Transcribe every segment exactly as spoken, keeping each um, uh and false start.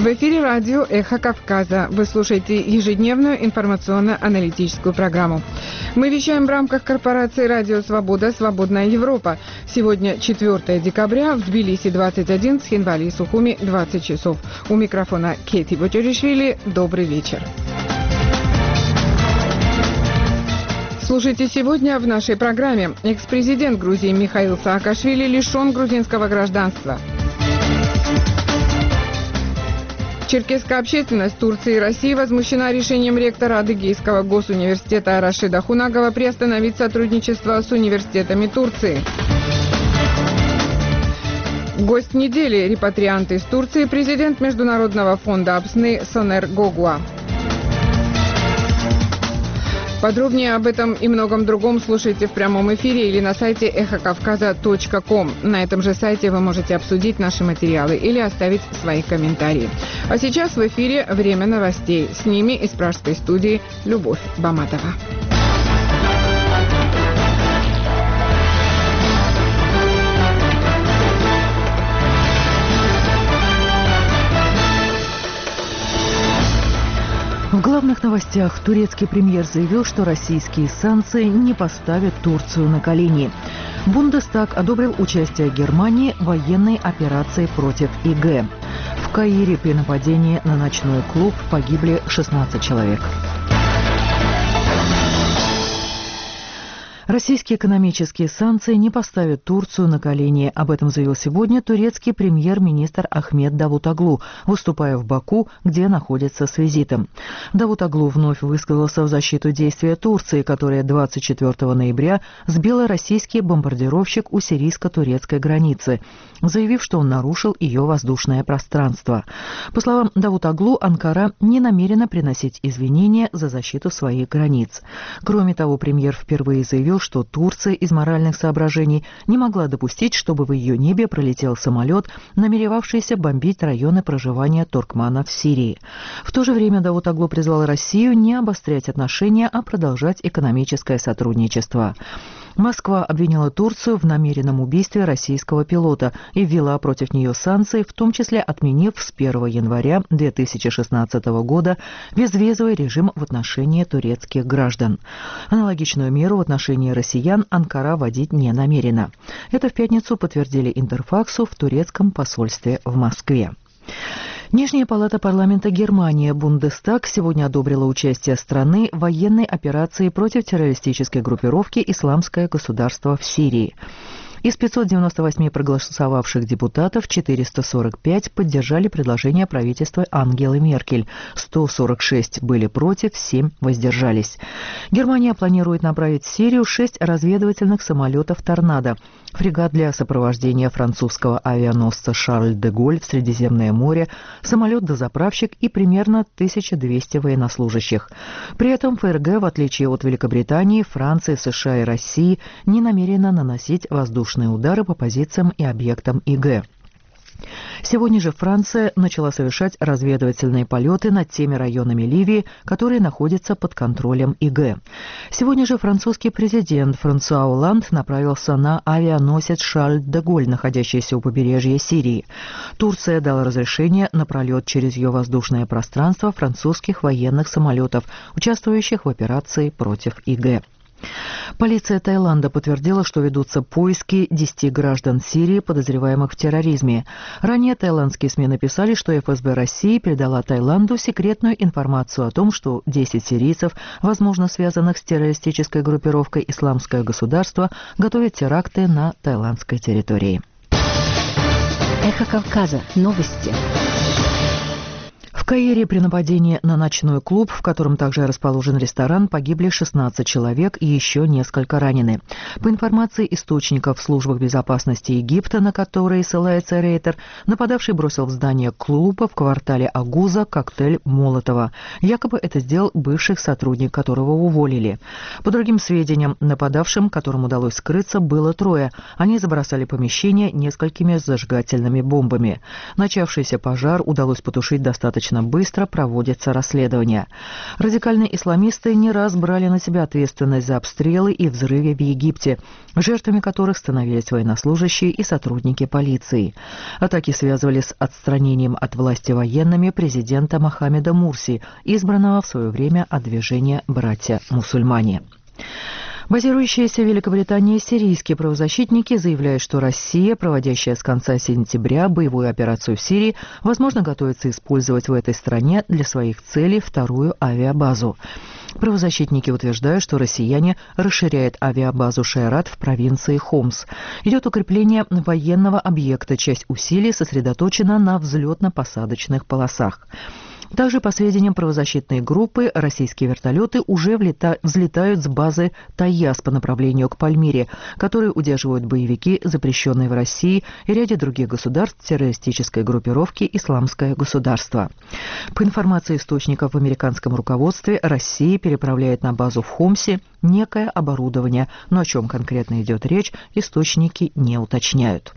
В эфире радио «Эхо Кавказа». Вы слушаете ежедневную информационно-аналитическую программу. Мы вещаем в рамках корпорации «Радио Свобода. Свободная Европа». Сегодня четвёртое декабря, в Тбилиси двадцать один, в Цхинвале и Сухуми двадцать часов. У микрофона Кети Ботеришвили. Добрый вечер. Слушайте сегодня в нашей программе. Экс-президент Грузии Михаил Саакашвили лишен грузинского гражданства. Черкесская общественность Турции и России возмущена решением ректора Адыгейского госуниверситета Рашида Хунагова приостановить сотрудничество с университетами Турции. Гость недели – репатриант из Турции, президент Международного фонда Абсны Сонер Гогуа. Подробнее об этом и многом другом слушайте в прямом эфире или на сайте эхо кавказа точка ком. На этом же сайте вы можете обсудить наши материалы или оставить свои комментарии. А сейчас в эфире время новостей. С ними из пражской студии Любовь Баматова. В главных новостях турецкий премьер заявил, что российские санкции не поставят Турцию на колени. Бундестаг одобрил участие Германии в военной операции против ИГ. В Каире при нападении на ночной клуб погибли шестнадцать человек. Российские экономические санкции не поставят Турцию на колени. Об этом заявил сегодня турецкий премьер-министр Ахмед Давутоглу, выступая в Баку, где находится с визитом. Давутоглу вновь высказался в защиту действия Турции, которая двадцать четвёртого ноября сбила российский бомбардировщик у сирийско-турецкой границы, заявив, что он нарушил ее воздушное пространство. По словам Давутоглу, Анкара не намерена приносить извинения за защиту своих границ. Кроме того, премьер впервые заявил, что Турция из моральных соображений не могла допустить, чтобы в ее небе пролетел самолет, намеревавшийся бомбить районы проживания туркманов в Сирии. В то же время Давутоглу призвал Россию не обострять отношения, а продолжать экономическое сотрудничество. Москва обвинила Турцию в намеренном убийстве российского пилота и ввела против нее санкции, в том числе отменив с первого января две тысячи шестнадцатого года безвизовый режим в отношении турецких граждан. Аналогичную меру в отношении россиян Анкара вводить не намерена. Это в пятницу подтвердили Интерфаксу в турецком посольстве в Москве. Нижняя палата парламента Германии, Бундестаг, сегодня одобрила участие страны в военной операции против террористической группировки «Исламское государство» в Сирии. Из пятисот девяноста восьми проголосовавших депутатов четыреста сорок пять поддержали предложение правительства Ангелы Меркель, сто сорок шесть были против, семь воздержались. Германия планирует направить в Сирию шесть разведывательных самолетов «Торнадо», фрегат для сопровождения французского авианосца «Шарль де Голль» в Средиземное море, самолет-дозаправщик и примерно тысяча двести военнослужащих. При этом ФРГ, в отличие от Великобритании, Франции, США и России, не намерена наносить воздушные удары по позициям и объектам ИГ. Сегодня же Франция начала совершать разведывательные полеты над теми районами Ливии, которые находятся под контролем ИГ. Сегодня же французский президент Франсуа Олланд направился на авианосец «Шарль де Голль», находящийся у побережья Сирии. Турция дала разрешение на пролет через ее воздушное пространство французских военных самолетов, участвующих в операции против ИГ. Полиция Таиланда подтвердила, что ведутся поиски десяти граждан Сирии, подозреваемых в терроризме. Ранее таиландские СМИ написали, что ФСБ России передала Таиланду секретную информацию о том, что десять сирийцев, возможно связанных с террористической группировкой «Исламское государство», готовят теракты на таиландской территории. Эхо Кавказа. Новости. В Каире при нападении на ночной клуб, в котором также расположен ресторан, погибли шестнадцать человек и еще несколько ранены. По информации источников в службах безопасности Египта, на которые ссылается Рейтер, нападавший бросил в здание клуба в квартале Агуза коктейль Молотова. Якобы это сделал бывший сотрудник, которого уволили. По другим сведениям, нападавшим, которым удалось скрыться, было трое. Они забросали помещение несколькими зажигательными бомбами. Начавшийся пожар удалось потушить достаточно достаточно быстро проводится расследование. Радикальные исламисты не раз брали на себя ответственность за обстрелы и взрывы в Египте, жертвами которых становились военнослужащие и сотрудники полиции. Атаки связывали с отстранением от власти военными президента Мохаммеда Мурси, избранного в свое время от движения «Братья-мусульмане». Базирующиеся в Великобритании сирийские правозащитники заявляют, что Россия, проводящая с конца сентября боевую операцию в Сирии, возможно, готовится использовать в этой стране для своих целей вторую авиабазу. Правозащитники утверждают, что россияне расширяют авиабазу Шайрат в провинции Хомс. Идет укрепление военного объекта, часть усилий сосредоточена на взлетно-посадочных полосах. Также, по сведениям правозащитной группы, российские вертолеты уже влета... взлетают с базы Тайяс по направлению к Пальмире, которые удерживают боевики, запрещенные в России и ряде других государств террористической группировки «Исламское государство». По информации источников в американском руководстве, Россия переправляет на базу в Хомсе некое оборудование, но о чем конкретно идет речь, источники не уточняют.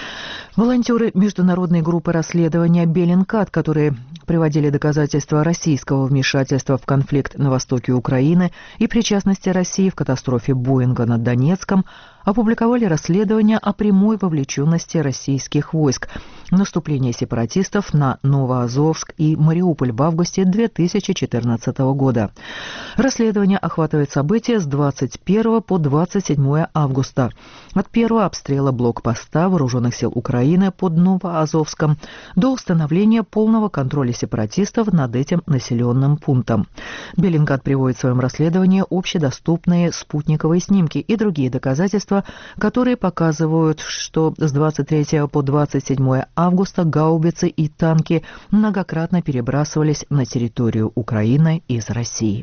Волонтеры международной группы расследования «Беллинкат», которые приводили доказательства российского вмешательства в конфликт на востоке Украины и причастности России в катастрофе Боинга над Донецком, опубликовали расследование о прямой вовлеченности российских войск в наступление сепаратистов на Новоазовск и Мариуполь в августе две тысячи четырнадцатого года. Расследование охватывает события с двадцать первого по двадцать седьмое августа. От первого обстрела блокпоста вооруженных сил Украины под Новоазовском до установления полного контроля сепаратистов над этим населенным пунктом. Беллинкат приводит в своем расследовании общедоступные спутниковые снимки и другие доказательства, которые показывают, что с двадцать третьего по двадцать седьмое августа гаубицы и танки многократно перебрасывались на территорию Украины из России.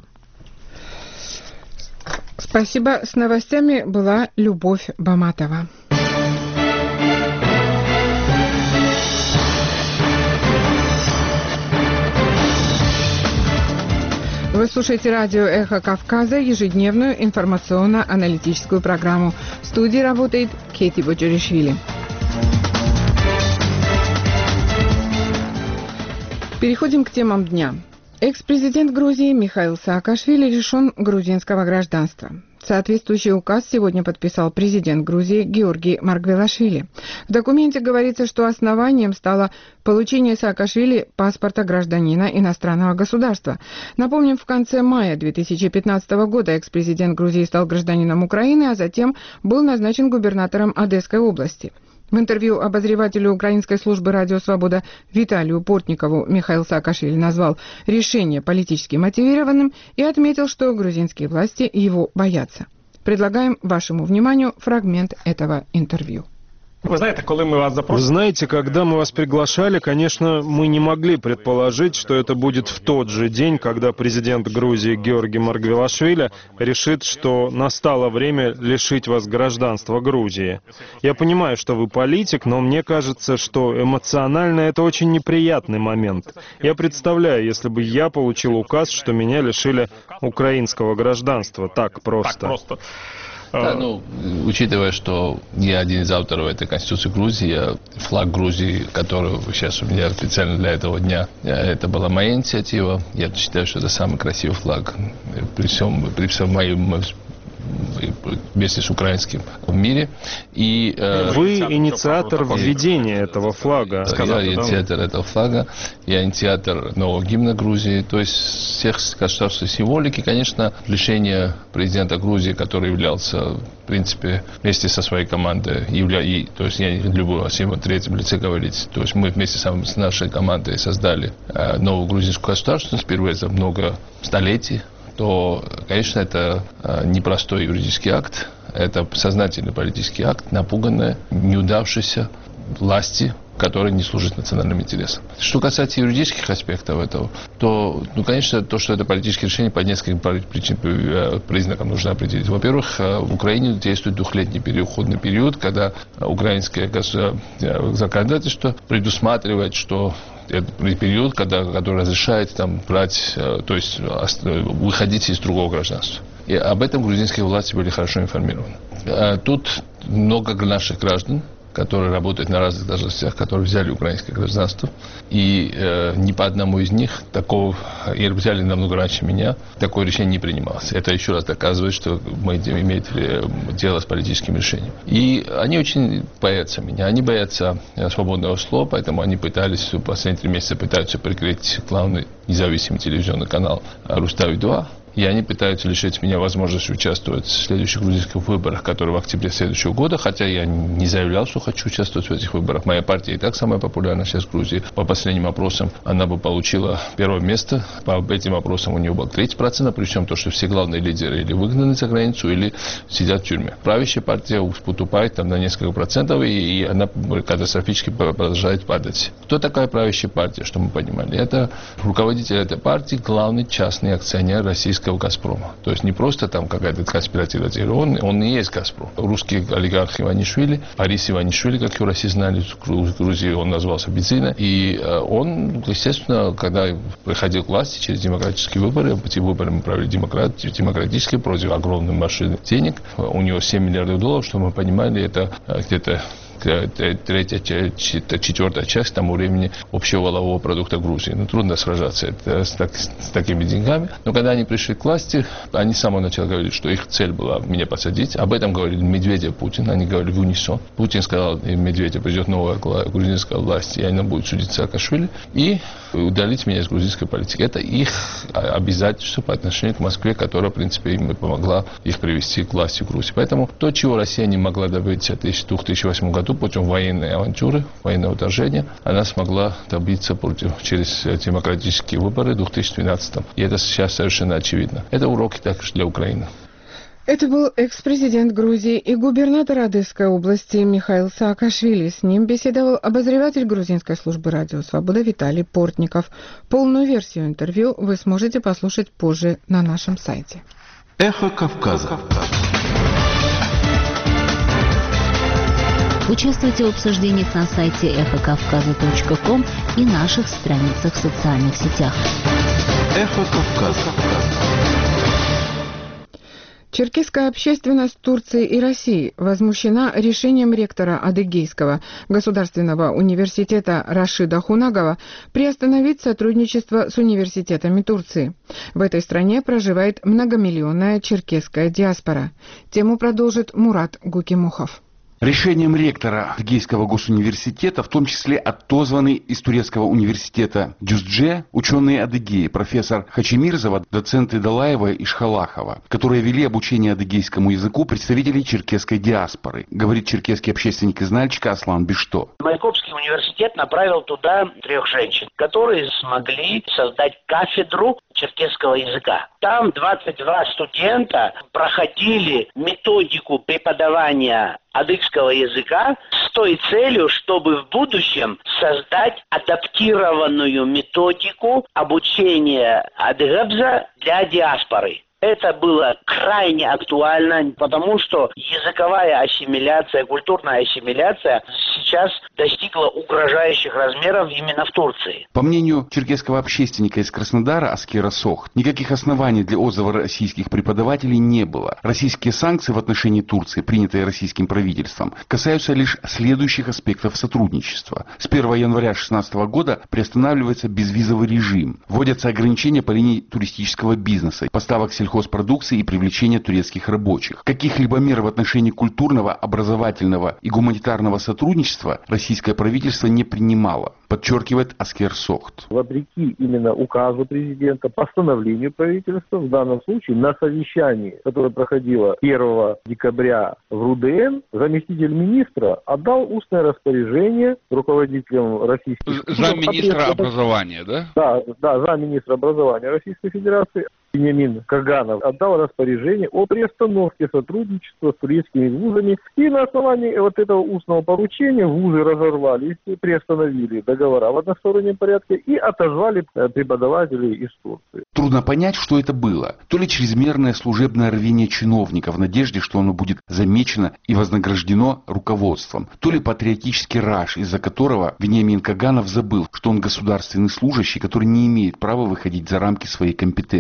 Спасибо. С новостями была Любовь Баматова. Вы слушаете радио «Эхо Кавказа», ежедневную информационно-аналитическую программу. В студии работает Кейти Боджоришвили. Переходим к темам дня. Экс-президент Грузии Михаил Саакашвили лишен грузинского гражданства. Соответствующий указ сегодня подписал президент Грузии Георгий Маргвелашвили. В документе говорится, что основанием стало получение Саакашвили паспорта гражданина иностранного государства. Напомним, в конце мая две тысячи пятнадцатого года экс-президент Грузии стал гражданином Украины, а затем был назначен губернатором Одесской области. В интервью обозревателю украинской службы «Радио Свобода» Виталию Портникову Михаил Саакашвили назвал решение политически мотивированным и отметил, что грузинские власти его боятся. Предлагаем вашему вниманию фрагмент этого интервью. Вы знаете, когда мы вас запросили... Вы знаете, когда мы вас приглашали, конечно, мы не могли предположить, что это будет в тот же день, когда президент Грузии Георгий Маргвелашвили решит, что настало время лишить вас гражданства Грузии. Я понимаю, что вы политик, но мне кажется, что эмоционально это очень неприятный момент. Я представляю, если бы я получил указ, что меня лишили украинского гражданства. Так просто. Так просто. Да, ну, учитывая, что я один из авторов этой Конституции Грузии, флаг Грузии, который сейчас у меня специально для этого дня, это была моя инициатива. Я считаю, что это самый красивый флаг при всем, при всем моем вместе с украинским в мире. И, э, Вы инициатор введения этого флага. Я инициатор этого флага, я инициатор нового гимна Грузии, то есть всех государственной символики. Конечно, лишение президента Грузии, который являлся, в принципе, вместе со своей командой, явля... и, то есть я не люблю о всем третьем лице говорить, то есть мы вместе с нашей командой создали э, новую грузинскую государственность впервые за много столетий, то, конечно, это непростой юридический акт, это сознательный политический акт, напуганный, неудавшийся власти, который не служит национальным интересам. Что касается юридических аспектов этого, то, ну, конечно, то, что это политическое решение, по нескольким причин, признакам нужно определить. Во-первых, в Украине действует двухлетний переходный период, когда украинское законодательство предусматривает, что это период, когда, который разрешает там брать, то есть выходить из другого гражданства. И об этом грузинские власти были хорошо информированы. Тут много наших граждан которые работают на разных должностях, которые взяли украинское гражданство. И э, ни по одному из них такого, и взяли намного раньше меня, такое решение не принималось. Это еще раз доказывает, что мы имеем дело с политическим решением. И они очень боятся меня. Они боятся свободного слова, поэтому они пытались, в последние три месяца пытаются прикрыть главный независимый телевизионный канал Рустави-два. И они пытаются лишить меня возможности участвовать в следующих грузинских выборах, которые в октябре следующего года, хотя я не заявлял, что хочу участвовать в этих выборах. Моя партия и так самая популярная сейчас в Грузии. По последним опросам она бы получила первое место. По этим опросам у нее было тридцать процентов, причем то, что все главные лидеры или выгнаны за границу, или сидят в тюрьме. Правящая партия уступает там на несколько процентов, и, и она катастрофически продолжает падать. Кто такая правящая партия, что мы понимали? Это руководитель этой партии, главный частный акционер российской «Газпрома». То есть не просто там какая-то конспиративная теория, он, он и есть «Газпром». Русский олигарх Иванишвили, Борис Иванишвили, как его все знали, в Грузии он назывался Бензина. И он, естественно, когда приходил к власти через демократические выборы, эти выборы мы провели демократ, демократические против огромной машины денег, у него семь миллиардов долларов, что мы понимали, это где-то третья, четвертая часть к тому времени общего валового продукта Грузии. Ну, трудно сражаться это, с, так, с такими деньгами. Но когда они пришли к власти, они с самого начала говорили, что их цель была меня посадить. Об этом говорили Медведев, Путин. Они говорили в унисон. Путин сказал, Медведев, придет новая грузинская власть, и она будет судить Саакашвили, и удалить меня из грузинской политики. Это их обязательство по отношению к Москве, которая, в принципе, им помогла их привести к власти в Грузии. Поэтому то, чего Россия не могла добиться в две тысячи восьмом году, путем военной авантюры, военного вторжения, она смогла добиться против, через демократические выборы в две тысячи двенадцатом. И это сейчас совершенно очевидно. Это уроки также для Украины. Это был экс-президент Грузии и губернатор Одесской области Михаил Саакашвили. С ним беседовал обозреватель грузинской службы «Радио Свобода» Виталий Портников. Полную версию интервью вы сможете послушать позже на нашем сайте. Эхо Кавказа. Участвуйте в обсуждениях на сайте эхо кавказа точка ком и наших страницах в социальных сетях. Эхо Кавказа. Черкесская общественность Турции и России возмущена решением ректора Адыгейского государственного университета Рашида Хунагова приостановить сотрудничество с университетами Турции. В этой стране проживает многомиллионная черкесская диаспора. Тему продолжит Мурат Гукимухов. Решением ректора Адыгейского госуниверситета, в том числе отозваны из турецкого университета Дюздже ученые Адыгеи, профессор Хачимирзова, доценты Далаева и Шхалахова, которые вели обучение адыгейскому языку представителей черкесской диаспоры, говорит черкесский общественник из Нальчика Аслан Бишто. Майкопский университет направил туда трех женщин, которые смогли создать кафедру черкесского языка. Там двадцать два студента проходили методику преподавания адыгского языка с той целью, чтобы в будущем создать адаптированную методику обучения адыгабза для диаспоры. Это было крайне актуально, потому что языковая ассимиляция, культурная ассимиляция сейчас достигла угрожающих размеров именно в Турции. По мнению черкесского общественника из Краснодара Аскера Сохт, никаких оснований для отзыва российских преподавателей не было. Российские санкции в отношении Турции, принятые российским правительством, касаются лишь следующих аспектов сотрудничества. С первого января две тысячи шестнадцатого года приостанавливается безвизовый режим, вводятся ограничения по линии туристического бизнеса, поставок сельхозпродукции и привлечения турецких рабочих. Каких-либо мер в отношении культурного, образовательного и гуманитарного сотрудничества российское правительство не принимало, подчеркивает Аскер Сохт. Вопреки именно указу президента, постановлению правительства, в данном случае на совещании, которое проходило первого декабря в РУДН, заместитель министра отдал устное распоряжение руководителям Российской Федерации. Замминистра образования, да? Да, да, замминистра образования Российской Федерации Вениамин Каганов отдал распоряжение о приостановке сотрудничества с турецкими вузами. И на основании вот этого устного поручения вузы разорвали, приостановили договора в одностороннем порядке и отозвали преподавателей из Турции. Трудно понять, что это было. То ли чрезмерное служебное рвение чиновников в надежде, что оно будет замечено и вознаграждено руководством, то ли патриотический раж, из-за которого Вениамин Каганов забыл, что он государственный служащий, который не имеет права выходить за рамки своей компетенции.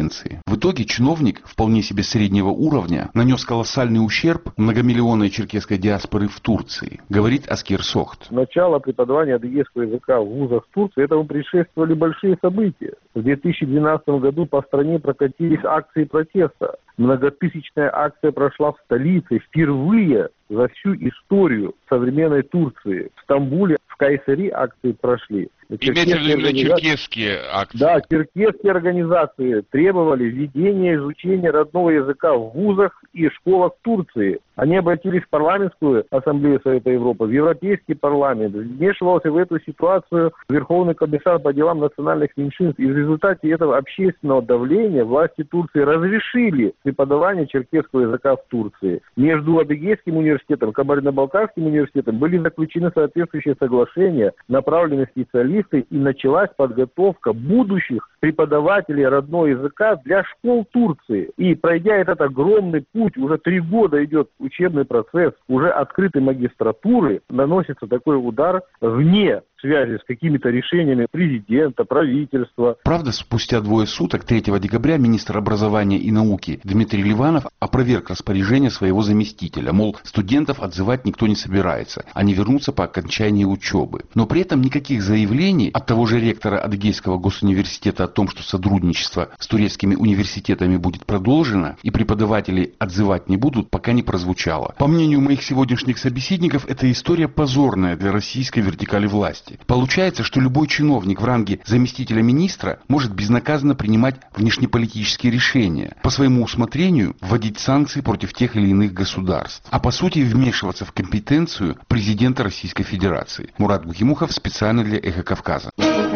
В итоге чиновник, вполне себе среднего уровня, нанес колоссальный ущерб многомиллионной черкесской диаспоры в Турции, говорит Аскер Сохт. Начало преподавания адыгейского языка в вузах Турции этому предшествовали большие события. В две тысячи двенадцатом году по стране прокатились акции протеста. Многотысячная акция прошла в столице впервые за всю историю современной Турции. В Стамбуле, в Кайсари акции прошли. Имеется в виду черкесские акции? Да, черкесские организации требовали введения изучения родного языка в вузах и школах Турции. Они обратились в парламентскую ассамблею Совета Европы, в Европейский парламент. Вмешивался в эту ситуацию Верховный комиссар по делам национальных меньшинств. И в результате этого общественного давления власти Турции разрешили преподавание черкесского языка в Турции. Между Адыгейским университетом и Кабардино-Балкарским университетом были заключены соответствующие соглашения, направленные специалисты, и началась подготовка будущих преподавателей родного языка для школ Турции. И пройдя этот огромный путь, уже три года идет учебный процесс, уже открытой магистратуры, наносится такой удар вне связи с какими-то решениями президента, правительства. Правда, спустя двое суток, третьего декабря, министр образования и науки Дмитрий Ливанов опроверг распоряжение своего заместителя. Мол, студентов отзывать никто не собирается, они вернутся по окончании учебы. Но при этом никаких заявлений от того же ректора Адыгейского госуниверситета о том, что сотрудничество с турецкими университетами будет продолжено и преподавателей отзывать не будут, пока не прозвучало. По мнению моих сегодняшних собеседников, эта история позорная для российской вертикали власти. Получается, что любой чиновник в ранге заместителя министра может безнаказанно принимать внешнеполитические решения, по своему усмотрению вводить санкции против тех или иных государств, а по сути вмешиваться в компетенцию президента Российской Федерации. Мурат Бухимухов специально для «Эхо Кавказа».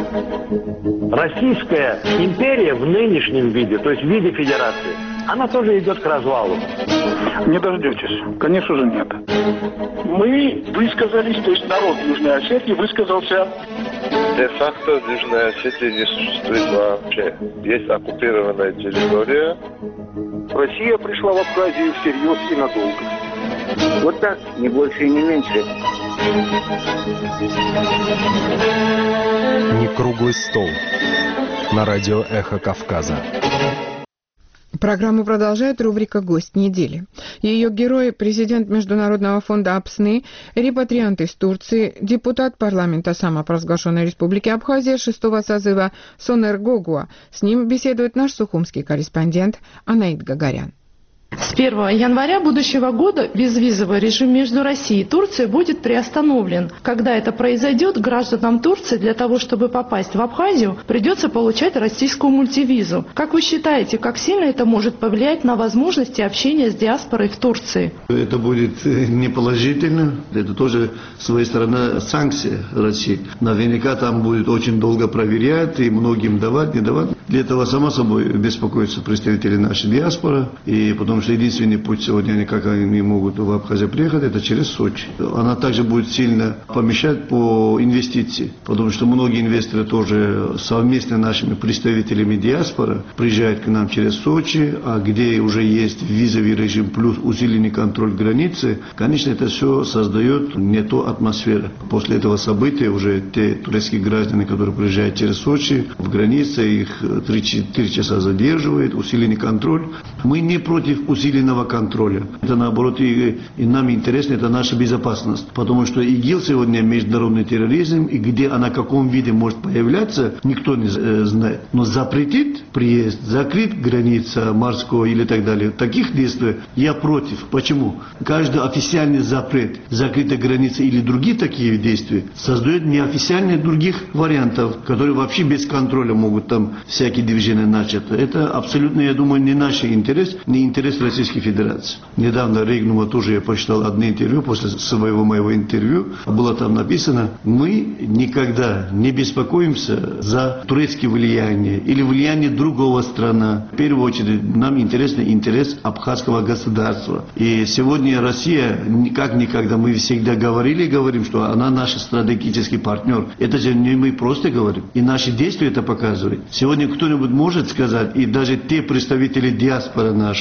Российская империя в нынешнем виде, то есть в виде федерации, она тоже идет к развалу. Не дождетесь. Конечно же нет. Мы высказались, то есть народ Южной Осетии высказался. Де-факто в Южной Осетии не существует вообще. Есть оккупированная территория. Россия пришла в Абхазию всерьез и надолго. Вот так, не больше и не меньше. Не круглый стол. На радио «Эхо Кавказа». Программу продолжает рубрика «Гость недели». Ее герои – президент Международного фонда АПСНы, репатриант из Турции, депутат парламента самопровозглашенной республики Абхазия шестого созыва Сонер Гогуа. С ним беседует наш сухумский корреспондент Анаид Гагарян. С первого января будущего года безвизовый режим между Россией и Турцией будет приостановлен. Когда это произойдет, гражданам Турции для того, чтобы попасть в Абхазию, придется получать российскую мультивизу. Как вы считаете, как сильно это может повлиять на возможности общения с диаспорой в Турции? Это будет не положительно. Это тоже, с своей стороны, санкция России. Наверняка там будет очень долго проверять и многим давать, не давать. Для этого, само собой, беспокоятся представители нашей диаспоры. И потому что единственный путь сегодня, как они могут в Абхазию приехать, это через Сочи. Она также будет сильно помещать по инвестиции, потому что многие инвесторы тоже совместно с нашими представителями диаспоры приезжают к нам через Сочи, а где уже есть визовый режим плюс усиленный контроль границы, конечно, это все создает не ту атмосферу. После этого события уже те турецкие граждане, которые приезжают через Сочи, в границе их три-четыре часа задерживают, усиленный контроль. Мы не против усиленного контроля. Это наоборот и, и нам интересно, это наша безопасность. Потому что ИГИЛ сегодня международный терроризм, и где она в каком виде может появляться, никто не э, знает. Но запретить приезд, закрыть граница морская или так далее, таких действий я против. Почему? Каждый официальный запрет, закрытая граница или другие такие действия создает неофициальные других вариантов, которые вообще без контроля могут там всякие движения начать. Это абсолютно, я думаю, не наш интерес, не интерес Российской Федерации. Недавно Рейгнума тоже я почитал одно интервью, после своего моего интервью было там написано: мы никогда не беспокоимся за турецкое влияние или влияние другого страны. В первую очередь нам интересен интерес абхазского государства. И сегодня Россия, как никогда, мы всегда говорили и говорим, что она наш стратегический партнер. Это же не мы просто говорим. И наши действия это показывают. Сегодня кто-нибудь может сказать, и даже те представители диаспоры нашей,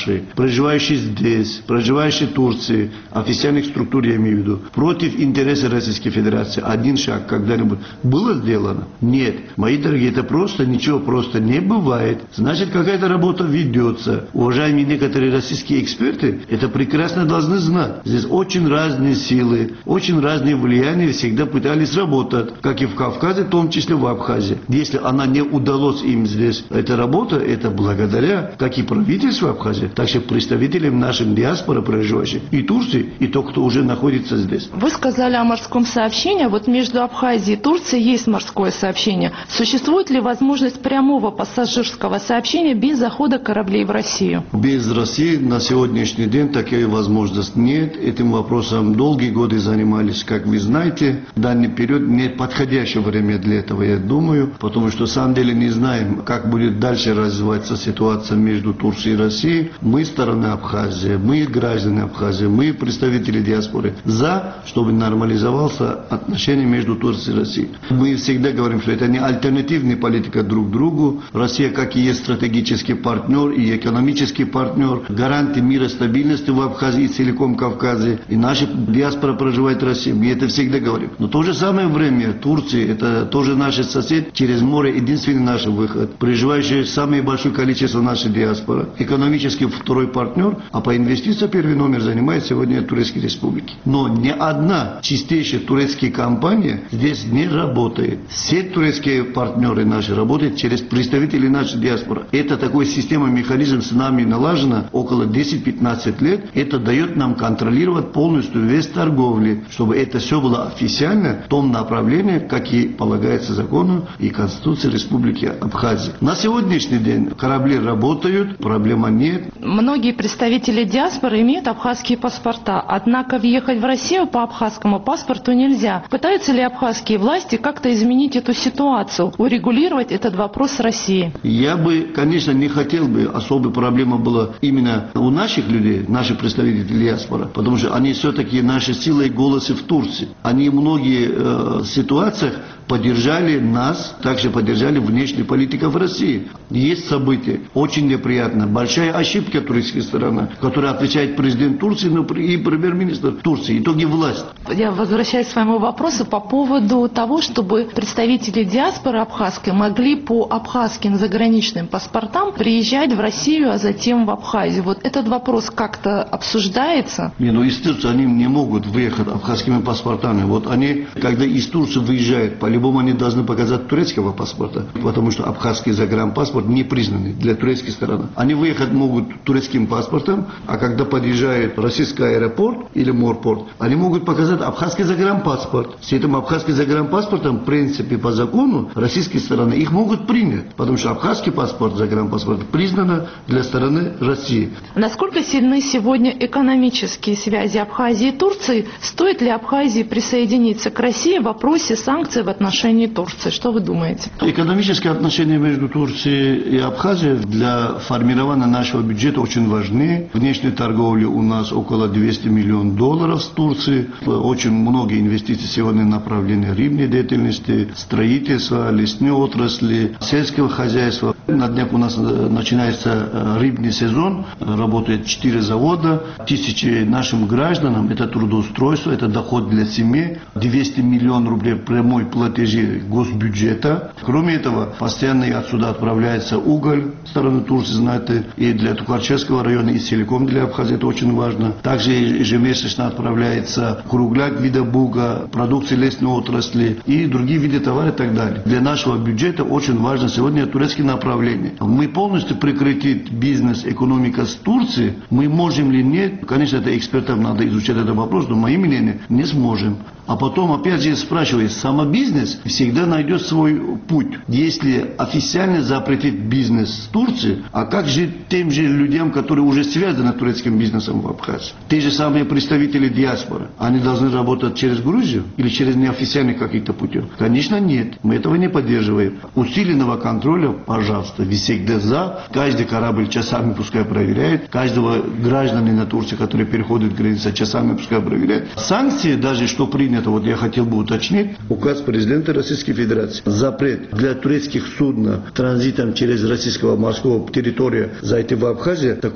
проживающие здесь, проживающие в Турции, официальных структур я имею в виду, против интересов Российской Федерации, один шаг когда-нибудь было сделано? Нет. Мои дорогие, это просто ничего просто не бывает. Значит, какая-то работа ведется. Уважаемые некоторые российские эксперты это прекрасно должны знать. Здесь очень разные силы, очень разные влияния всегда пытались работать, как и в Кавказе, в том числе в Абхазии. Если она не удалась им здесь, эта работа, это благодаря как и правительству Абхазии, так и представителям наших диаспоры, проживающих и Турции, и то, кто уже находится здесь. Вы сказали о морском сообщении. Вот между Абхазией и Турцией есть морское сообщение. Существует ли возможность прямого пассажирского сообщения без захода кораблей в Россию? Без России на сегодняшний день такой возможности нет. Этим вопросом долгие годы занимались, как вы знаете. В данный период нет подходящего времени для этого, я думаю, потому что, на самом деле, не знаем, как будет дальше развиваться ситуация между Турцией и Россией. Мы, сторона Абхазии, мы, граждане Абхазии, мы, представители диаспоры, за, чтобы нормализовался отношения между Турцией и Россией. Мы всегда говорим, что это не альтернативная политика друг другу. Россия, как и есть стратегический партнер и экономический партнер, гаранты мира, стабильности в Абхазии и целиком Кавказе. И наша диаспора проживает в России. Мы это всегда говорим. Но в то же самое время Турция, это тоже наш сосед, через море единственный наш выход, проживающий самое большое количество нашей диаспоры. Экономически второй партнер, а по инвестициям первый номер занимает сегодня Турецкие республики. Но ни одна чистейшая турецкая компания здесь не работает. Все турецкие партнеры наши работают через представителей нашей диаспоры. Это такой система, механизм с нами налажена около десять-пятнадцать лет. Это дает нам контролировать полностью весь торговли, чтобы это все было официально в том направлении, как и полагается закону и Конституции Республики Абхазия. На сегодняшний день корабли работают, проблема нет. Многие представители диаспоры имеют абхазские паспорта, однако въехать в Россию по абхазскому паспорту нельзя. Пытаются ли абхазские власти как-то изменить эту ситуацию, урегулировать этот вопрос с Россией? Я бы, конечно, не хотел бы, особой проблема была именно у наших людей, наших представителей диаспоры, потому что они все-таки наши силы и голосы в Турции. Они в многих э, ситуациях поддержали нас, также поддержали внешнюю политику в России. Есть события, очень неприятно. Большая ошибка турецкой стороны, которая отвечает президент Турции и премьер-министр Турции, итоги власти. Я возвращаюсь к своему вопросу по поводу того, чтобы представители диаспоры абхазской могли по абхазским заграничным паспортам приезжать в Россию, а затем в Абхазию. Вот этот вопрос как-то обсуждается? Не, ну из Турции они не могут выехать абхазскими паспортами. Вот они, когда из Турции выезжают, по-любому они должны показать турецкого паспорта, потому что абхазский загранпаспорт не признанный для турецкой стороны. Они выехать могут турецким паспортом, а когда подъезжает российский аэропорт или морпорт, они могут показать абхазский загранпаспорт. С этим абхазским загранпаспортом, в принципе, по закону российской стороны их могут принять, потому что абхазский паспорт, загранпаспорт признан для стороны России. Насколько сильны сегодня экономические связи Абхазии и Турции? Стоит ли Абхазии присоединиться к России в вопросе санкций в отношении Турции? Что вы думаете? Экономические отношения между Турцией и Абхазией для формирования нашего бюджета очень важны. Внешняя торговля у нас около двести миллионов долларов с Турцией. Очень многие инвестиции сегодня направлены в рыбной деятельности, строительство, лесной отрасли, сельского хозяйства. На днях у нас начинается рыбный сезон, работает четыре завода, тысячи нашим гражданам, это трудоустройство, это доход для семьи, двести миллионов рублей прямой платежи госбюджета. Кроме этого, постоянно отсюда отправляется уголь в сторону Турции, знаете, и для Тукарчевского района, и целиком для Абхазии это очень важно. Также ежемесячно отправляется кругляк вида буга, продукции лесной отрасли и другие виды товаров и так далее. Для нашего бюджета очень важно сегодня турецкие направления. Мы полностью прекратить бизнес, экономика с Турцией, мы можем ли нет, конечно, это экспертам надо изучать этот вопрос, но моим мнением не сможем. А потом опять же спрашиваю, сам бизнес всегда найдет свой путь. Если официально запретить бизнес с Турцией, а как же тем же людям, которые уже связаны с турецким бизнесом в Абхазии? Те же самые представители диаспоры, они должны работать через Грузию или через неофициальных каких-то путей? Конечно, нет. Мы этого не поддерживаем. Усиленного контроля, пожалуйста, вы всегда за. Каждый корабль часами пускай проверяет. Каждого гражданина Турции, который переходит границу, часами пускай проверяет. Санкции, даже что принято, вот я хотел бы уточнить, указ президента Российской Федерации. Запрет для турецких судн транзитом через российского морского территорию зайти в Абхазию, такой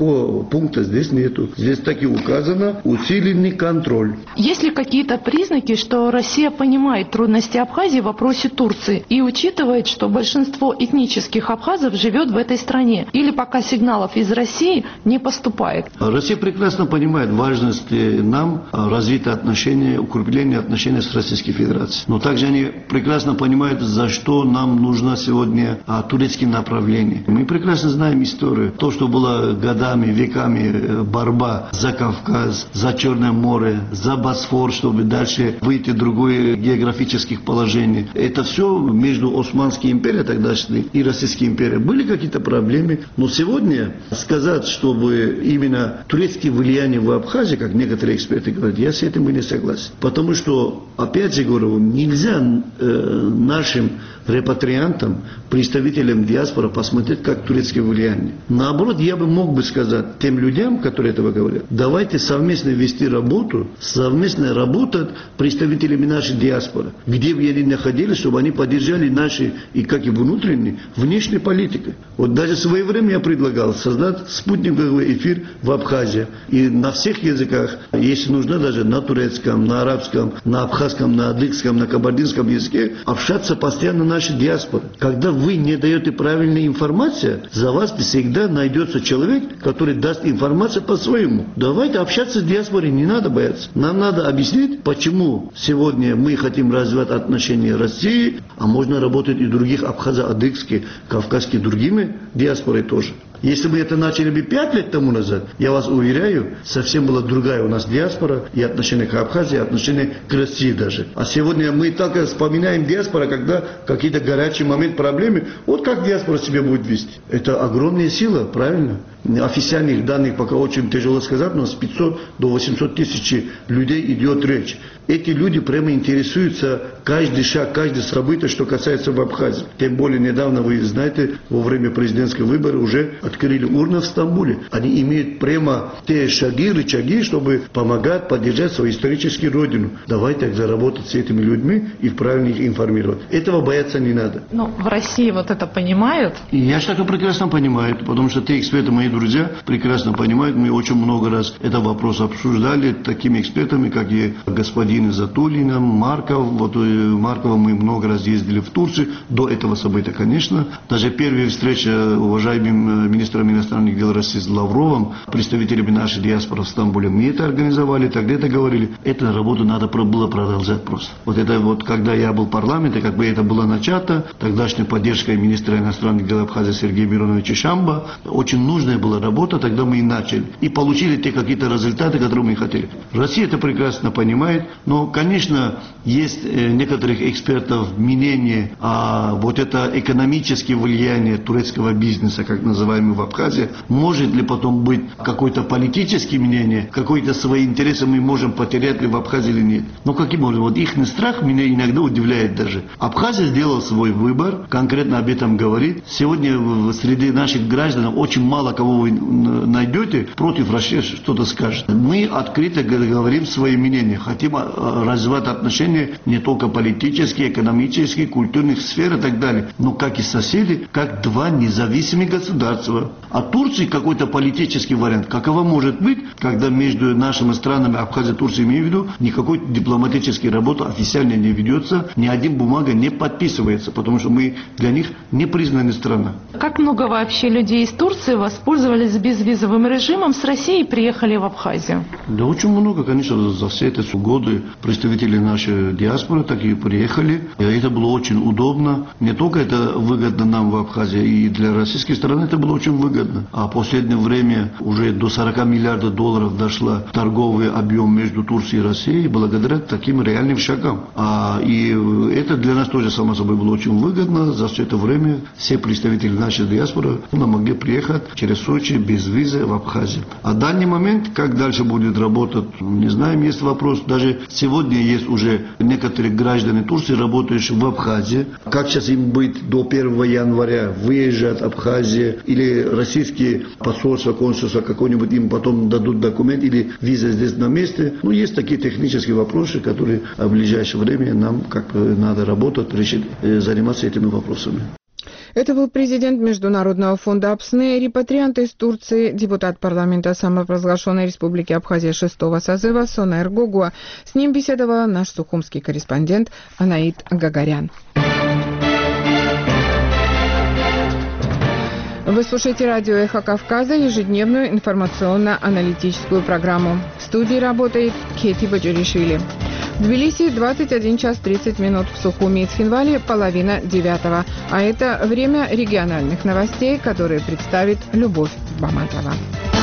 Такого пункта здесь нету. Здесь так и указано усиленный контроль. Есть ли какие-то признаки, что Россия понимает трудности Абхазии в вопросе Турции и учитывает, что большинство этнических абхазов живет в этой стране? Или пока сигналов из России не поступает? Россия прекрасно понимает важность нам развития отношений, укрепления отношений с Российской Федерацией. Но также они прекрасно понимают, за что нам нужно сегодня а, турецкие направления. Мы прекрасно знаем историю. То, что было годами, веками борьба за Кавказ, за Черное море, за Босфор, чтобы дальше выйти в другое географических положений. Это все между Османской империей тогдашней и Российской империей. Были какие-то проблемы, но сегодня сказать, чтобы именно турецкие влияния в Абхазии, как некоторые эксперты говорят, я с этим и не согласен. Потому что, опять же говорю, нельзя э, нашим репатриантам, представителям диаспоры посмотреть, как турецкое влияние. Наоборот, я бы мог бы сказать тем людям, которые этого говорят, давайте совместно вести работу, совместно работать представителями нашей диаспоры, где бы они находились, чтобы они поддержали наши, и как и внутренние, внешней политикой. Вот даже в свое время я предлагал создать спутниковый эфир в Абхазии. И на всех языках, если нужно, даже на турецком, на арабском, на абхазском, на адыгском, на кабардинском языке, общаться постоянно нашей диаспоры. Когда вы не даете правильной информации, за вас всегда найдется человек, который даст информацию по-своему. Давайте общаться с диаспорой, не надо бояться. Нам надо объяснить, почему сегодня мы хотим развивать отношения России, а можно работать и других абхазо-адыгских, кавказских, другими диаспорой тоже. Если бы это начали бы пять лет тому назад, я вас уверяю, совсем была другая у нас диаспора, и отношение к Абхазии, и отношение к России даже. А сегодня мы только вспоминаем диаспора, когда какие-то горячие моменты, проблемы, вот как диаспора себя будет вести. Это огромная сила, правильно? Официальных данных пока очень тяжело сказать, но с пятисот до восьмисот тысяч людей идет речь. Эти люди прямо интересуются каждый шаг, каждое событие, что касается в Абхазии. Тем более недавно, вы знаете, во время президентского выбора уже открыли урны в Стамбуле. Они имеют прямо те шаги, рычаги, чтобы помогать, поддержать свою историческую родину. Давайте тогда работать с этими людьми и правильно их информировать. Этого бояться не надо. Но в России вот это понимают? И я же так прекрасно понимаю, потому что те эксперты, мои друзья, прекрасно понимают. Мы очень много раз этот вопрос обсуждали такими экспертами, как и господин Затулин, Марков. Вот Маркова мы много раз ездили в Турцию. До этого события, конечно. Даже первая встреча уважаемым министром иностранных дел России с Лавровым, представителями нашей диаспоры в Стамбуле, мы это организовали, тогда это говорили. Эту работу надо было продолжать просто. Вот это вот, когда я был в парламенте, как бы это было начато, тогдашняя поддержка министра иностранных дел Абхазии Сергея Мироновича Шамба, очень нужная была работа, тогда мы и начали. И получили те какие-то результаты, которые мы хотели. Россия это прекрасно понимает, но, конечно, есть некоторых экспертов мнение о вот это экономическое влияние турецкого бизнеса, как называемый в Абхазии, может ли потом быть какое-то политическое мнение, какие-то свои интересы мы можем потерять ли в Абхазии или нет. Но каким образом? Вот их страх меня иногда удивляет даже. Абхазия сделала свой выбор, конкретно об этом говорит. Сегодня среди наших граждан очень мало кого вы найдете, против России что-то скажет. Мы открыто говорим свои мнения, хотим развивать отношения не только политические, экономические, культурных сфер и так далее, но как и соседи, как два независимых государства. А Турции какой-то политический вариант, каково может быть, когда между нашими странами, Абхазия, Турция, имею в виду, никакой дипломатической работы официально не ведется, ни один бумага не подписывается, потому что мы для них не признанная страна. Как много вообще людей из Турции воспользовались безвизовым режимом с Россией и приехали в Абхазию? Да очень много, конечно, за все эти годы представители нашей диаспоры такие приехали. И это было очень удобно. Не только это выгодно нам в Абхазии, и для российской стороны это было очень выгодно. А в последнее время уже до сорока миллиардов долларов дошла торговый объем между Турцией и Россией благодаря таким реальным шагам. А, и это для нас тоже, само собой, было очень выгодно. За все это время все представители нашей диаспоры могли приехать через Сочи без визы в Абхазию. А в данный момент, как дальше будет работать, не знаем, есть вопрос. Даже сегодня есть уже некоторые граждане Турции, работающие в Абхазии. Как сейчас им быть до первого января выезжать в Абхазию, или российские посольства, консульства какой-нибудь им потом дадут документ, или виза здесь на месте. Ну, есть такие технические вопросы, которые в ближайшее время нам как надо работать, решить, заниматься этими вопросами. Это был президент Международного фонда АПСНЕ, репатриант из Турции, депутат парламента самопровозглашенной республики Абхазия шестого созыва Сонер Гогуа. С ним беседовал наш сухумский корреспондент Анаит Гагарян. Вы слушаете радио «Эхо Кавказа», ежедневную информационно-аналитическую программу. В студии работает Кети Баджуришвили. В Тбилиси двадцать один час тридцать минут, в Сухуми и Цхинвале половина девятого. А это время региональных новостей, которые представит Любовь Баматова.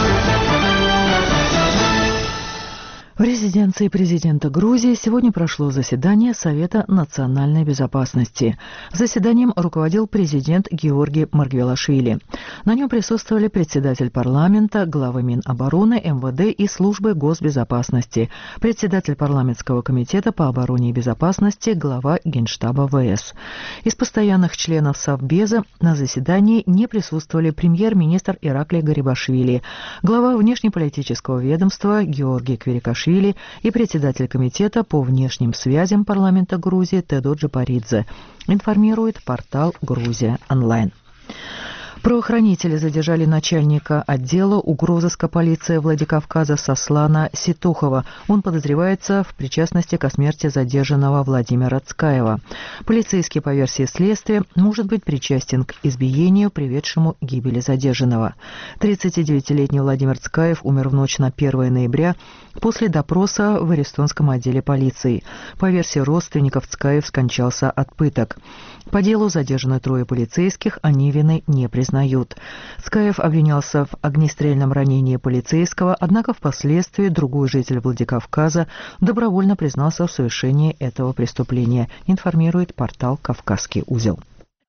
В резиденции президента Грузии сегодня прошло заседание Совета национальной безопасности. Заседанием руководил президент Георгий Маргвелашвили. На нем присутствовали председатель парламента, главы Минобороны, эм вэ дэ и службы госбезопасности, председатель парламентского комитета по обороне и безопасности, глава Генштаба вэ эс. Из постоянных членов Совбеза на заседании не присутствовали премьер-министр Ираклий Гарибашвили, глава внешнеполитического ведомства Георгий Кверикашвили и председатель комитета по внешним связям парламента Грузии Тедо Джапаридзе, информирует портал «Грузия онлайн». Правоохранители задержали начальника отдела угрозыска полиции Владикавказа Сослана Ситухова. Он подозревается в причастности к смерти задержанного Владимира Цкаева. Полицейский, по версии следствия, может быть причастен к избиению, приведшему к гибели задержанного. тридцатидевятилетний Владимир Цкаев умер в ночь на первое ноября после допроса в Арестонском отделе полиции. По версии родственников, Цкаев скончался от пыток. По делу задержаны трое полицейских, они вины не признают. Цкаев обвинялся в огнестрельном ранении полицейского, однако впоследствии другой житель Владикавказа добровольно признался в совершении этого преступления, информирует портал «Кавказский узел».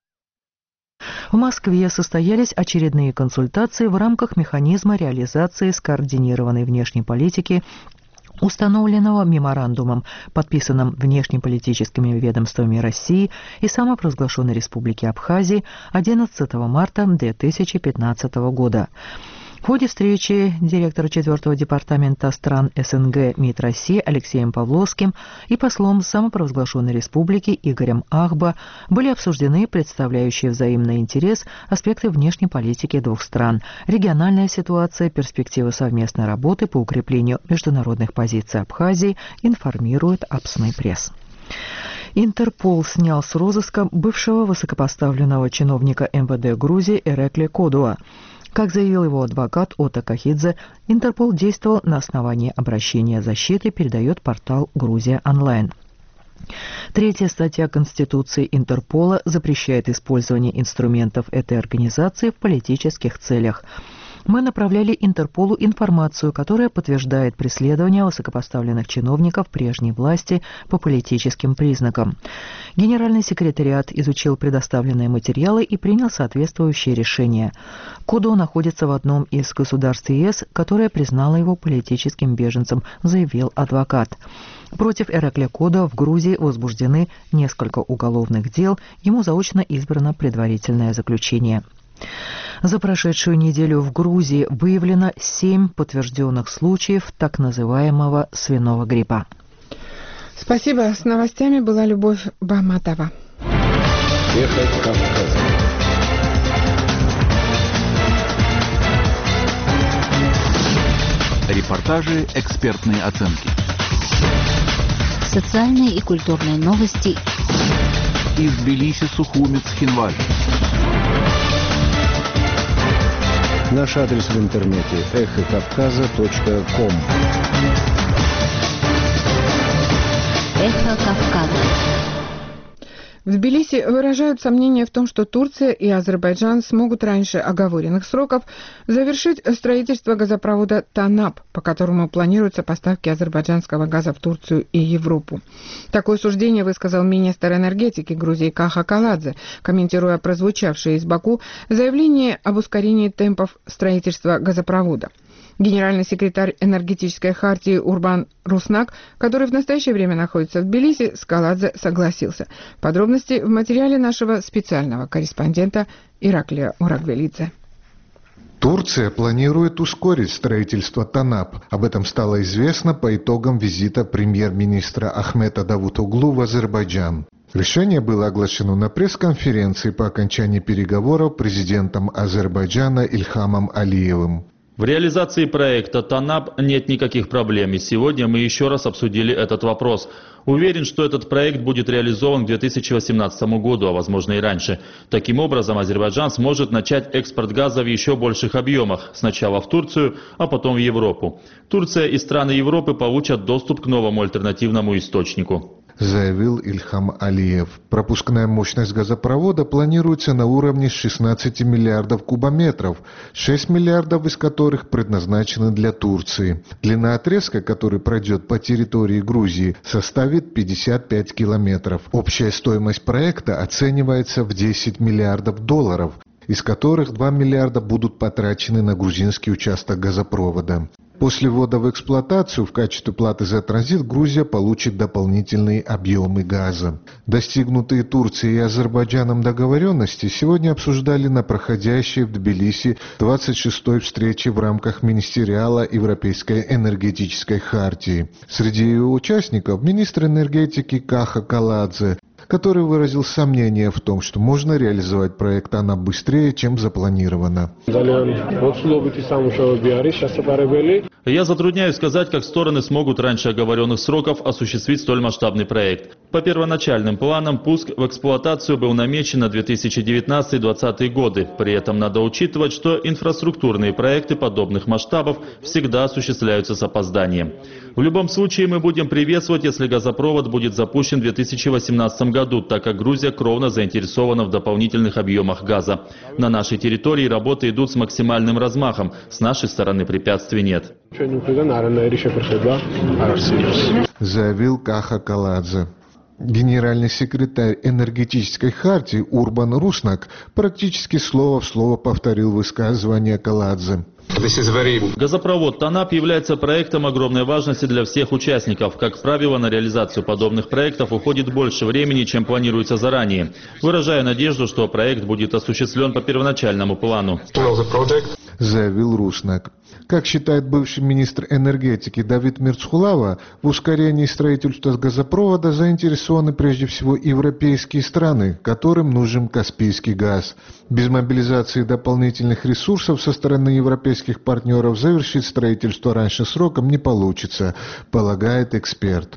В Москве состоялись очередные консультации в рамках механизма реализации скоординированной внешней политики, установленного меморандумом, подписанным внешнеполитическими ведомствами России и самопровозглашенной Республики Абхазии одиннадцатого марта две тысячи пятнадцатого года. В ходе встречи директора четвертого департамента стран эс эн гэ МИД России Алексеем Павловским и послом самопровозглашенной республики Игорем Ахба были обсуждены представляющие взаимный интерес аспекты внешней политики двух стран, региональная ситуация, перспективы совместной работы по укреплению международных позиций Абхазии, информирует АПСНЕ пресс. Интерпол снял с розыска бывшего высокопоставленного чиновника эм вэ дэ Грузии Эрекли Кодуа. Как заявил его адвокат Ота Кахидзе, Интерпол действовал на основании обращения защиты, передает портал «Грузия онлайн». Третья статья Конституции Интерпола запрещает использование инструментов этой организации в политических целях. Мы направляли Интерполу информацию, которая подтверждает преследование высокопоставленных чиновников прежней власти по политическим признакам. Генеральный секретариат изучил предоставленные материалы и принял соответствующие решения. Кодо находится в одном из государств е эс, которое признало его политическим беженцем, заявил адвокат. Против Эрекли Кодо в Грузии возбуждены несколько уголовных дел, ему заочно избрано предварительное заключение. За прошедшую неделю в Грузии выявлено семь подтвержденных случаев так называемого свиного гриппа. Спасибо. С новостями была Любовь Баматова. Эхо Кавказа. Репортажи, экспертные оценки. Социальные и культурные новости. Из Тбилиси, Сухуми, Цхинваль. Наш адрес в интернете эхо кавказа точка ком. Эхо Кавказа. В Тбилиси выражают сомнения в том, что Турция и Азербайджан смогут раньше оговоренных сроков завершить строительство газопровода «Танап», по которому планируются поставки азербайджанского газа в Турцию и Европу. Такое суждение высказал министр энергетики Грузии Каха Каладзе, комментируя прозвучавшее из Баку заявление об ускорении темпов строительства газопровода. Генеральный секретарь энергетической хартии Урбан Руснак, который в настоящее время находится в Тбилиси, с Каладзе согласился. Подробности в материале нашего специального корреспондента Ираклия Урагвелидзе. Турция планирует ускорить строительство Танап. Об этом стало известно по итогам визита премьер-министра Ахмета Давутоглу в Азербайджан. Решение было оглашено на пресс-конференции по окончании переговоров президентом Азербайджана Ильхамом Алиевым. В реализации проекта ТАНАП нет никаких проблем, и сегодня мы еще раз обсудили этот вопрос. Уверен, что этот проект будет реализован к две тысячи восемнадцатому году, а возможно и раньше. Таким образом, Азербайджан сможет начать экспорт газа в еще больших объемах, сначала в Турцию, а потом в Европу. Турция и страны Европы получат доступ к новому альтернативному источнику, заявил Ильхам Алиев. Пропускная мощность газопровода планируется на уровне шестнадцати миллиардов кубометров, шесть миллиардов из которых предназначены для Турции. Длина отрезка, который пройдет по территории Грузии, составит пятьдесят пять километров. Общая стоимость проекта оценивается в десять миллиардов долларов, из которых два миллиарда будут потрачены на грузинский участок газопровода. После ввода в эксплуатацию в качестве платы за транзит Грузия получит дополнительные объемы газа. Достигнутые Турцией и Азербайджаном договоренности сегодня обсуждали на проходящей в Тбилиси двадцать шестой встрече в рамках Министериала Европейской энергетической хартии. Среди ее участников министр энергетики Каха Каладзе, который выразил сомнение в том, что можно реализовать проект ТАНАП быстрее, чем запланировано. Я затрудняюсь сказать, как стороны смогут раньше оговоренных сроков осуществить столь масштабный проект. По первоначальным планам пуск в эксплуатацию был намечен на две тысячи девятнадцатый — две тысячи двадцатый годы. При этом надо учитывать, что инфраструктурные проекты подобных масштабов всегда осуществляются с опозданием. В любом случае мы будем приветствовать, если газопровод будет запущен в две тысячи восемнадцатом году, так как Грузия кровно заинтересована в дополнительных объемах газа. На нашей территории работы идут с максимальным размахом, с нашей стороны препятствий нет, заявил Каха Каладзе. Генеральный секретарь энергетической хартии Урбан Руснак практически слово в слово повторил высказывание Каладзе. Газопровод ТАНАП является проектом огромной важности для всех участников. Как правило, на реализацию подобных проектов уходит больше времени, чем планируется заранее. Выражаю надежду, что проект будет осуществлен по первоначальному плану, заявил Руснак. Как считает бывший министр энергетики Давид Мирцхулава, в ускорении строительства газопровода заинтересованы прежде всего европейские страны, которым нужен каспийский газ. Без мобилизации дополнительных ресурсов со стороны европейских партнеров завершить строительство раньше сроком не получится, полагает эксперт.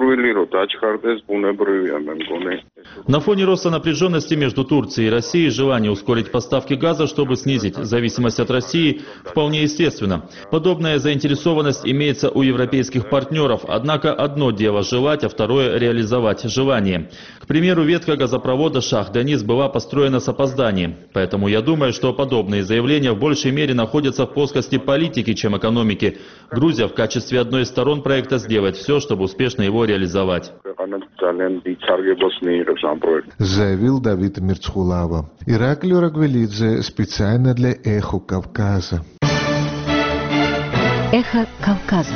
На фоне роста напряженности между Турцией и Россией желание ускорить поставки газа, чтобы снизить зависимость от России, вполне естественно. Подобная заинтересованность имеется у европейских партнеров, однако одно дело желать, а второе реализовать желание. К примеру, ветка газопровода Шах-Донис была построена с опозданием, поэтому я думаю, что подобные заявления в большей мере находятся в плоскости политики, чем экономики. Грузия в качестве одной из сторон проекта сделает все, чтобы успешно его реализовать, заявил Давид Мирцхулава. Ираклий Рагвелидзе специально для «Эхо Кавказа». Эхо Кавказа.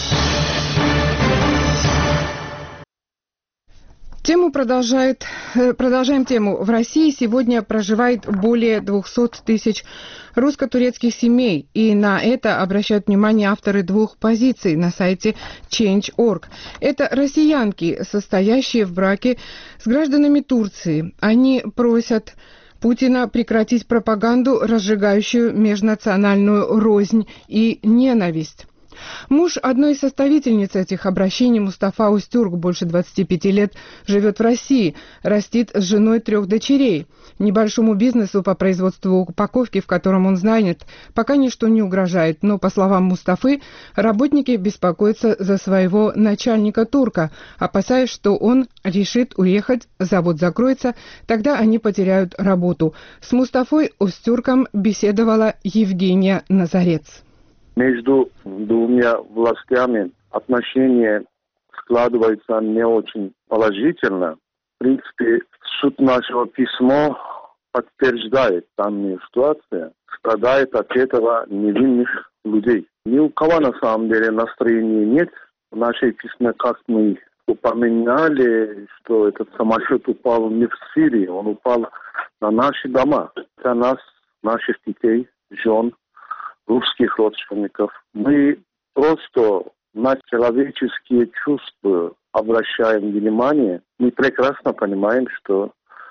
Тему продолжает, продолжаем тему. В России сегодня проживает более двухсот тысяч русско-турецких семей, и на это обращают внимание авторы двух позиций на сайте чейндж точка орг. Это россиянки, состоящие в браке с гражданами Турции. Они просят Путина прекратить пропаганду, разжигающую межнациональную рознь и ненависть. Муж одной из составительниц этих обращений, Мустафа Устюрк, больше двадцати пяти лет, живет в России, растит с женой трех дочерей. Небольшому бизнесу по производству упаковки, в котором он занят, пока ничто не угрожает, но, по словам Мустафы, работники беспокоятся за своего начальника турка, опасаясь, что он решит уехать, завод закроется, тогда они потеряют работу. С Мустафой Устюрком беседовала Евгения Назарец. Между двумя властями отношения складываются не очень положительно. В принципе, суть нашего письма подтверждает данную ситуацию. Страдает от этого невинных людей. Ни у кого на самом деле настроения нет. В нашей письме, как мы упоминали, что этот самолет упал не в Сирии, он упал на наши дома. Для нас, наших детей, жен, русских родственников. Мы просто на человеческие чувства обращаем внимание, мы прекрасно понимаем, что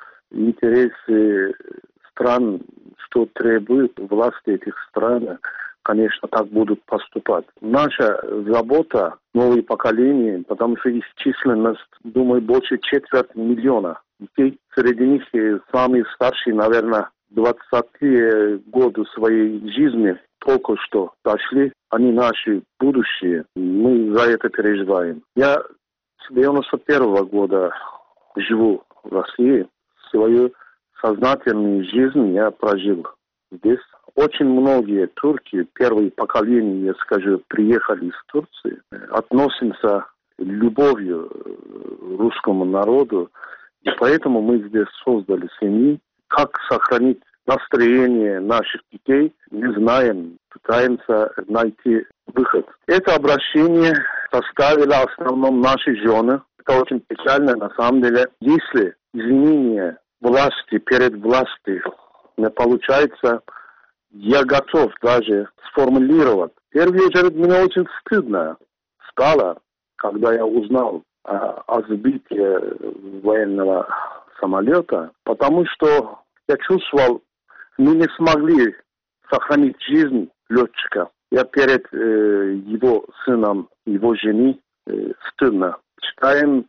интересы стран, что требует власти этих стран, конечно, так будут поступать. Наша забота новые поколения, потому что их численность, думаю, больше четверти миллиона детей. Среди них самые старшие, наверное, двадцатые годы своей жизни только что дошли. Они наши будущее. Мы за это переживаем. Я с девяносто первого года живу в России. Свою сознательную жизнь я прожил здесь. Очень многие турки, первые поколения, я скажу, приехали из Турции, относятся любовью к русскому народу. И поэтому мы здесь создали семьи. Как сохранить настроение наших детей, не знаем, пытаемся найти выход. Это обращение составило в основном наши жены. Это очень печально, на самом деле. Если извинения власти перед властью не получается, я готов даже сформулировать. В первую очередь, мне очень стыдно стало, когда я узнал о, о сбитии военного самолета, потому что я чувствовал, мы не смогли сохранить жизнь летчика. Я перед э, его сыном, его женой э, стыдно. Считаем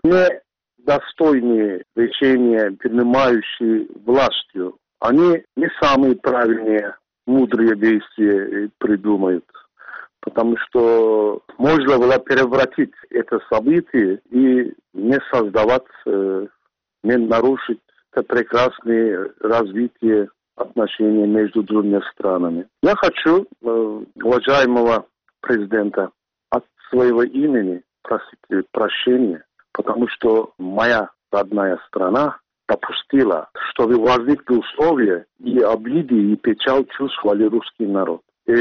недостойные решения, принимающие властью. Они не самые правильные, мудрые действия придумают. Потому что можно было превратить это событие и не создавать, э, не нарушить это прекрасное развитие отношений между двумя странами. Я хочу э, уважаемого президента от своего имени просить прощения, потому что моя родная страна допустила, чтобы возникли условия и обиды, и печаль чувствовали русский народ. И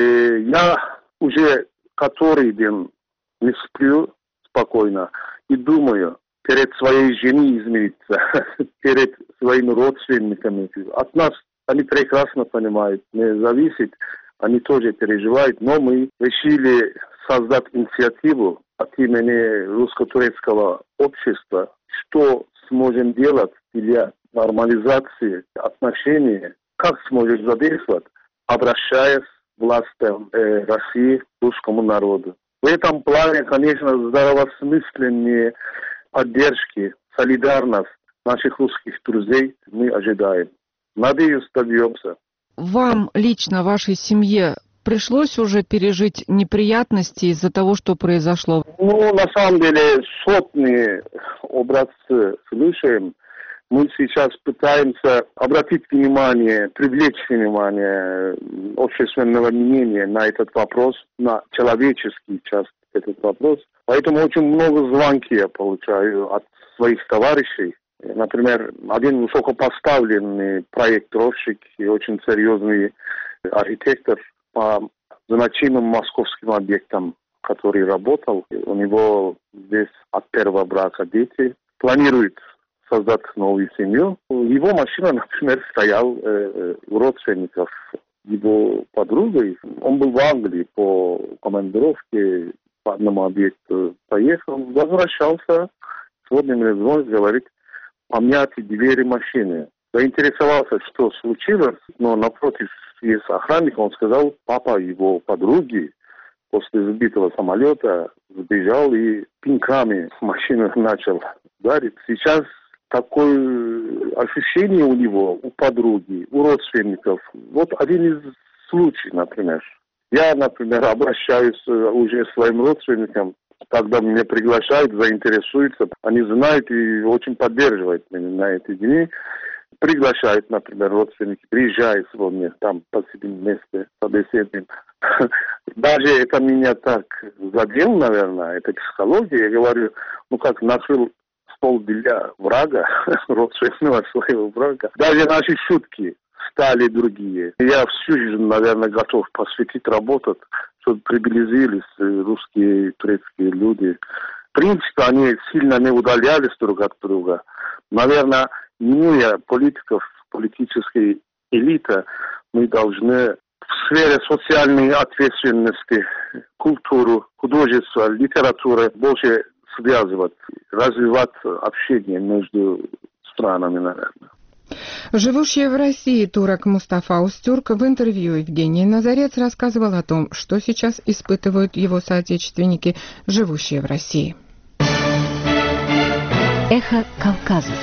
я уже который день не сплю спокойно и думаю, перед своей женой измениться, перед своими родственниками. От нас они прекрасно понимают, не зависит, они тоже переживают, но мы решили создать инициативу от имени русско-турецкого общества, что сможем делать для нормализации отношений, как сможем задействовать, обращаясь к властям э, России, к русскому народу. В этом плане, конечно, здравомысленные поддержки, солидарность наших русских друзей мы ожидаем. Надеюсь, добьемся. Вам лично, вашей семье, пришлось уже пережить неприятности из-за того, что произошло? Ну, на самом деле, сотни образцов слышим. Мы сейчас пытаемся обратить внимание, привлечь внимание общественного мнения на этот вопрос, на человеческий часть этот вопрос. Поэтому очень много звонков я получаю от своих товарищей. Например, один высокопоставленный проектировщик и очень серьезный архитектор по значимым московским объектам, который работал. У него здесь от первого брака дети. Планирует создать новую семью. Его машина, например, стояла э, у родственников его подругой. Он был в Англии по командировке, по одному объекту поехал, возвращался. Сегодня мне звонит, говорит, помяты двери машины. Заинтересовался, что случилось, но напротив есть охранник, он сказал, папа его подруги после сбитого самолета сбежал и пинками машину начал ударить. Сейчас такое ощущение у него, у подруги, у родственников. Вот один из случаев, например. Я, например, обращаюсь уже к своим родственникам, когда меня приглашают, заинтересуются, они знают и очень поддерживают меня на эти дни. Приглашают, например, родственники, приезжают сегодня, там посидим вместе, побеседуем. Даже это меня так задело, наверное, это психология. Я говорю, ну как накрыл стол для врага, родственного своего врага. Даже наши шутки стали другие. Я всю жизнь, наверное, готов посвятить работать, чтобы приблизились русские и турецкие люди. В принципе, они сильно не удалялись друг от друга. Наверное, минуя политиков, политической элиты, мы должны в сфере социальной ответственности, культуру, художества, литературы больше связывать, развивать общение между странами, наверное. Живущий в России турок Мустафа Устюрк в интервью Евгении Назарец рассказывал о том, что сейчас испытывают его соотечественники, живущие в России. Эхо Кавказа.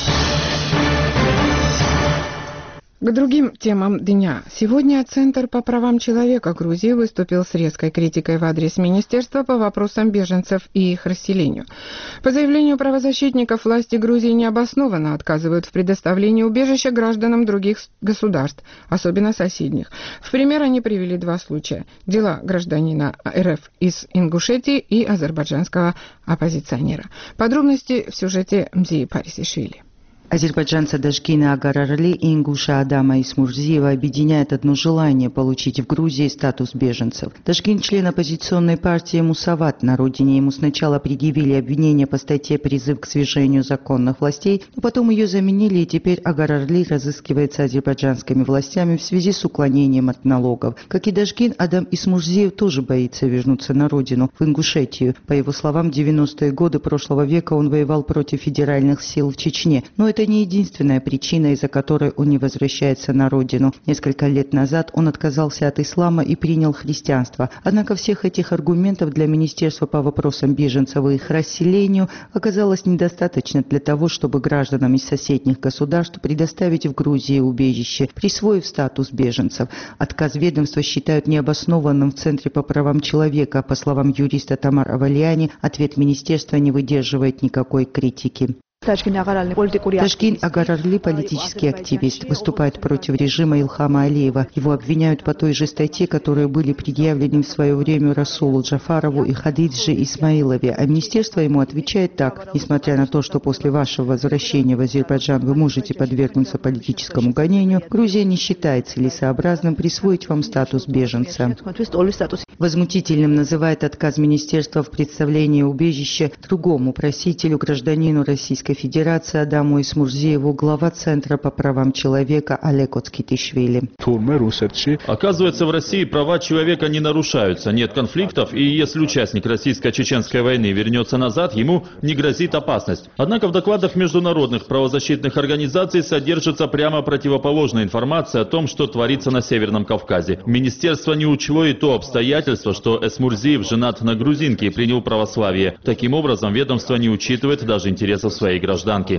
К другим темам дня. Сегодня Центр по правам человека Грузии выступил с резкой критикой в адрес Министерства по вопросам беженцев и их расселению. По заявлению правозащитников, власти Грузии необоснованно отказывают в предоставлении убежища гражданам других государств, особенно соседних. В пример они привели два случая. Дела гражданина РФ из Ингушетии и азербайджанского оппозиционера. Подробности в сюжете Мзии Парисишвили. Азербайджанца Дашкина Агарарли и ингуша Адама Исмурзиева объединяет одно желание получить в Грузии статус беженцев. Дашкин – член оппозиционной партии Мусават. На родине ему сначала предъявили обвинения по статье «Призыв к свержению законных властей», но потом ее заменили, и теперь Агарарли разыскивается азербайджанскими властями в связи с уклонением от налогов. Как и Дашкин, Адам Исмурзиев тоже боится вернуться на родину, в Ингушетию. По его словам, в девяностые годы прошлого века он воевал против федеральных сил в Чечне, но это не единственная причина, из-за которой он не возвращается на родину. Несколько лет назад он отказался от ислама и принял христианство. Однако всех этих аргументов для Министерства по вопросам беженцев и их расселению оказалось недостаточно для того, чтобы гражданам из соседних государств предоставить в Грузии убежище, присвоив статус беженцев. Отказ ведомства считают необоснованным в Центре по правам человека. По словам юриста Тамар Авалиани, ответ министерства не выдерживает никакой критики. Ташкин Агарарли – политический активист, выступает против режима Илхама Алиева. Его обвиняют по той же статье, которые были предъявлены в свое время Расулу Джафарову и Хадиджи Исмаилове. А министерство ему отвечает так: несмотря на то, что после вашего возвращения в Азербайджан вы можете подвергнуться политическому гонению, Грузия не считает целесообразным присвоить вам статус беженца. Возмутительным называет отказ министерства в представлении убежища другому просителю, гражданину Российской Федерации Адаму Исмурзиеву, глава Центра по правам человека Олег Оцкитишвили. Оказывается, в России права человека не нарушаются, нет конфликтов, и если участник российско-чеченской войны вернется назад, ему не грозит опасность. Однако в докладах международных правозащитных организаций содержится прямо противоположная информация о том, что творится на Северном Кавказе. Министерство не учло и то обстоятельство, что Эсмурзиев женат на грузинке и принял православие. Таким образом, ведомство не учитывает даже интересов своей гражданки.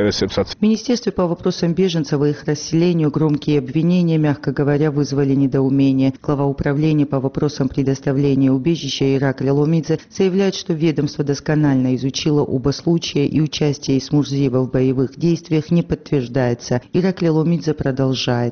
В Министерстве по вопросам беженцев и их расселению громкие обвинения, мягко говоря, вызвали недоумение. Глава управления по вопросам предоставления убежища Ираклий Ломидзе заявляет, что ведомство досконально изучило оба случая и участие Исмурзиева в боевых действиях не подтверждается. Ираклий Ломидзе продолжает.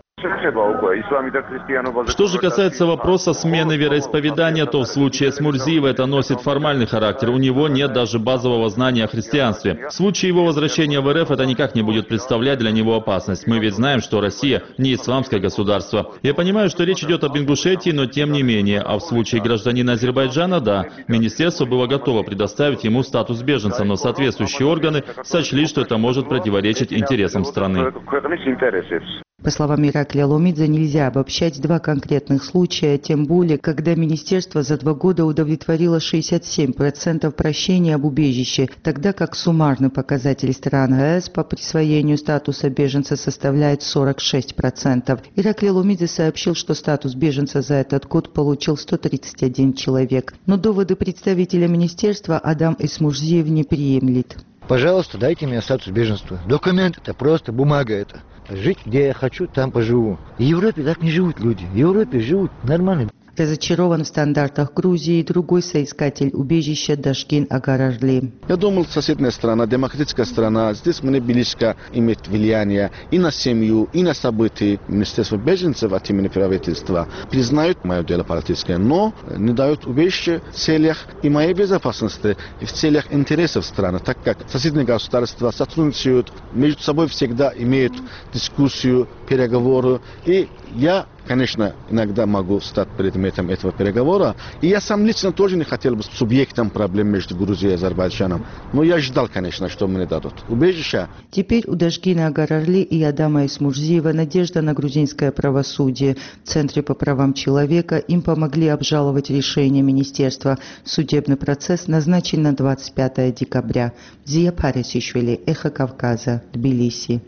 Что же касается вопроса смены вероисповедания, то в случае Эсмурзиева это носит формальный характер. У него нет даже базового знания о христианстве. В случае его возвращения в РФ это никак не будет представлять для него опасность. Мы ведь знаем, что Россия не исламское государство. Я понимаю, что речь идет об Ингушетии, но тем не менее. А в случае гражданина Азербайджана, да, министерство было готово предоставить ему статус беженца, но соответствующие органы сочли, что это может противоречить интересам страны. По словам Ираклия Ломидзе, нельзя обобщать два конкретных случая, тем более, когда министерство за два года удовлетворило шестьдесят семь процентов прощения об убежище, тогда как суммарный показатель стран ЕС по присвоению статуса беженца составляет сорок шесть процентов. Ираклий Ломидзе сообщил, что статус беженца за этот год получил сто тридцать один человек. Но доводы представителя министерства Адам Исмурзиев не приемлет. Пожалуйста, дайте мне статус беженства. Документ – это просто бумага это. Жить, где я хочу, там поживу. В Европе так не живут люди. В Европе живут нормально. Разочарован в стандартах Грузии другой соискатель убежища Дашкин Агарарли. Я думал, соседняя страна, демократическая страна, здесь мне близко иметь влияние и на семью, и на события. Министерство беженцев от имени правительства признают мое дело политическое, но не дают убежище в целях и моей безопасности, и в целях интересов страны, так как соседние государства сотрудничают, между собой всегда имеют дискуссию, переговоры, и я конечно, иногда могу стать предметом этого переговора. И я сам лично тоже не хотел бы субъектом проблем между Грузией и Азербайджаном. Но я ждал, конечно, что мне дадут. Убежище. Теперь у Дашкина Агарарли и Адама Исмурзиева надежда на грузинское правосудие. В Центре по правам человека им помогли обжаловать решение министерства. Судебный процесс назначен на двадцать пятое декабря. Зия Парисишвили, Эхо Кавказа, Тбилиси.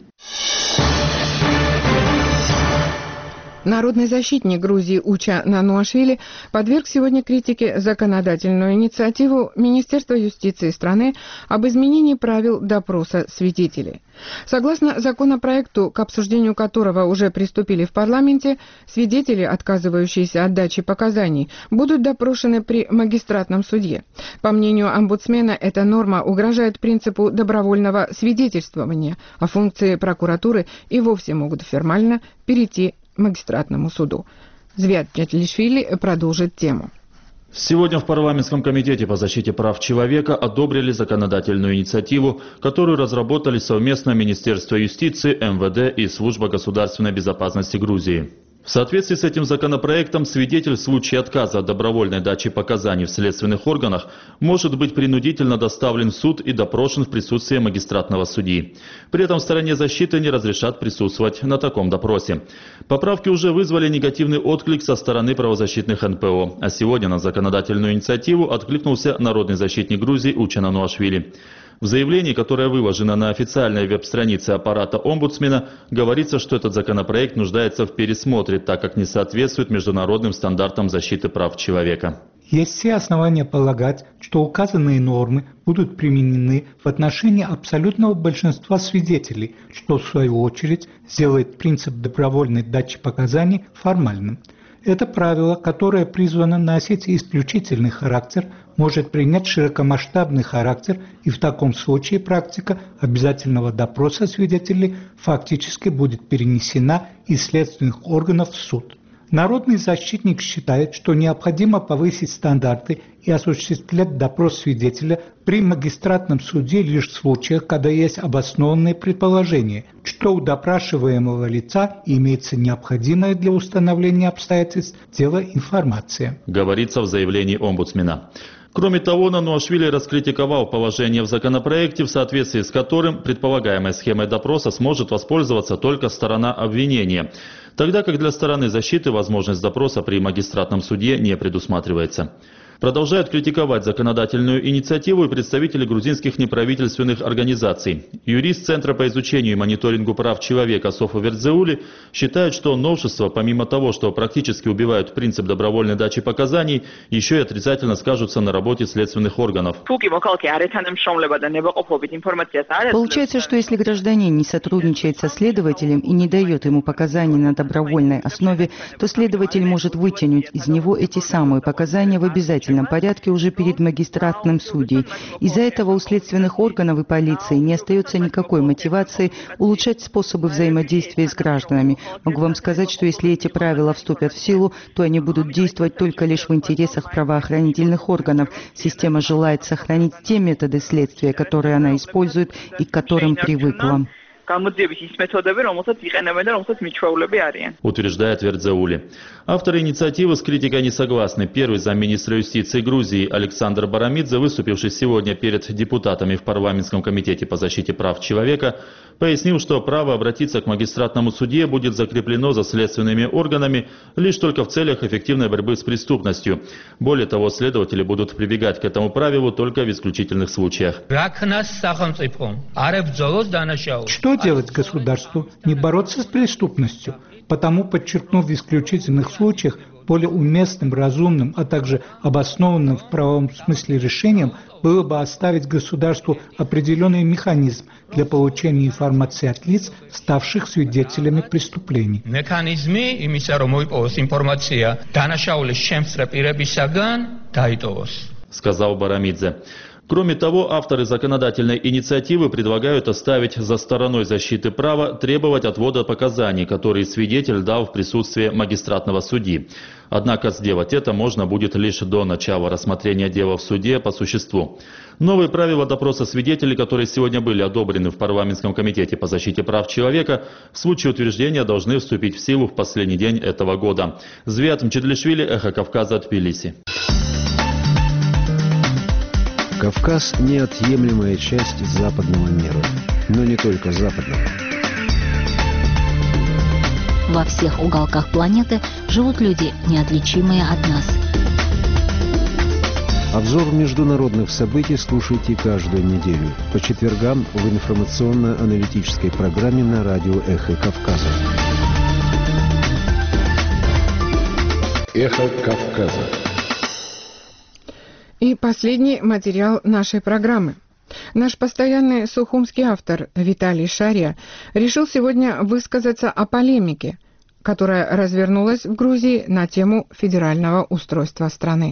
Народный защитник Грузии Уча Нануашвили подверг сегодня критике законодательную инициативу Министерства юстиции страны об изменении правил допроса свидетелей. Согласно законопроекту, к обсуждению которого уже приступили в парламенте, свидетели, отказывающиеся от дачи показаний, будут допрошены при магистратном суде. По мнению омбудсмена, эта норма угрожает принципу добровольного свидетельствования, а функции прокуратуры и вовсе могут формально перейти к магистратному суду. Звят Джатлишвили продолжит тему. Сегодня в парламентском комитете по защите прав человека одобрили законодательную инициативу, которую разработали совместно Министерство юстиции, эм вэ дэ и Служба государственной безопасности Грузии. В соответствии с этим законопроектом свидетель в случае отказа от добровольной дачи показаний в следственных органах может быть принудительно доставлен в суд и допрошен в присутствии магистратного судьи. При этом стороне защиты не разрешат присутствовать на таком допросе. Поправки уже вызвали негативный отклик со стороны правозащитных эн пэ о, а сегодня на законодательную инициативу откликнулся народный защитник Грузии Уча Нануашвили. В заявлении, которое выложено на официальной веб-странице аппарата омбудсмена, говорится, что этот законопроект нуждается в пересмотре, так как не соответствует международным стандартам защиты прав человека. Есть все основания полагать, что указанные нормы будут применены в отношении абсолютного большинства свидетелей, что в свою очередь сделает принцип добровольной дачи показаний формальным. Это правило, которое призвано носить исключительный характер, может принять широкомасштабный характер, и в таком случае практика обязательного допроса свидетелей фактически будет перенесена из следственных органов в суд. Народный защитник считает, что необходимо повысить стандарты и осуществлять допрос свидетеля при магистратном суде лишь в случаях, когда есть обоснованные предположения, что у допрашиваемого лица имеется необходимая для установления обстоятельств дела информация. Говорится в заявлении омбудсмена. Кроме того, Нануашвили раскритиковал положение в законопроекте, в соответствии с которым предполагаемой схемой допроса сможет воспользоваться только сторона обвинения, тогда как для стороны защиты возможность допроса при магистратном суде не предусматривается. Продолжают критиковать законодательную инициативу и представители грузинских неправительственных организаций. Юрист Центра по изучению и мониторингу прав человека Софа Вердзеули считает, что новшества, помимо того, что практически убивают принцип добровольной дачи показаний, еще и отрицательно скажутся на работе следственных органов. Получается, что если гражданин не сотрудничает со следователем и не дает ему показания на добровольной основе, то следователь может вытянуть из него эти самые показания в обязательном порядке уже перед магистратным судьей. Из-за этого у следственных органов и полиции не остается никакой мотивации улучшать способы взаимодействия с гражданами. Могу вам сказать, что если эти правила вступят в силу, то они будут действовать только лишь в интересах правоохранительных органов. Система желает сохранить те методы следствия, которые она использует и к которым привыкла. Утверждает Вердзеули. Авторы инициативы с критикой не согласны. Первый замминистра юстиции Грузии Александр Барамидзе, выступивший сегодня перед депутатами в парламентском комитете по защите прав человека, пояснил, что право обратиться к магистратному суде будет закреплено за следственными органами лишь только в целях эффективной борьбы с преступностью. Более того, следователи будут прибегать к этому правилу только в исключительных случаях. Что делать государству? Не бороться с преступностью. Потому, подчеркнув в исключительных случаях, более уместным, разумным, а также обоснованным в правовом смысле решением было бы оставить государству определенный механизм для получения информации от лиц, ставших свидетелями преступлений. Сказал Барамидзе. Кроме того, авторы законодательной инициативы предлагают оставить за стороной защиты права требовать отвода показаний, которые свидетель дал в присутствии магистратного судьи. Однако сделать это можно будет лишь до начала рассмотрения дела в суде по существу. Новые правила допроса свидетелей, которые сегодня были одобрены в парламентском комитете по защите прав человека, в случае утверждения должны вступить в силу в последний день этого года. Звят Мчедлишвили, Эхо Кавказа, Тбилиси. Кавказ – неотъемлемая часть западного мира, но не только западного. Во всех уголках планеты живут люди, неотличимые от нас. Обзор международных событий слушайте каждую неделю по четвергам в информационно-аналитической программе на радио «Эхо Кавказа». «Эхо Кавказа». И последний материал нашей программы. Наш постоянный сухумский автор Виталий Шария решил сегодня высказаться о полемике, которая развернулась в Грузии на тему федерального устройства страны.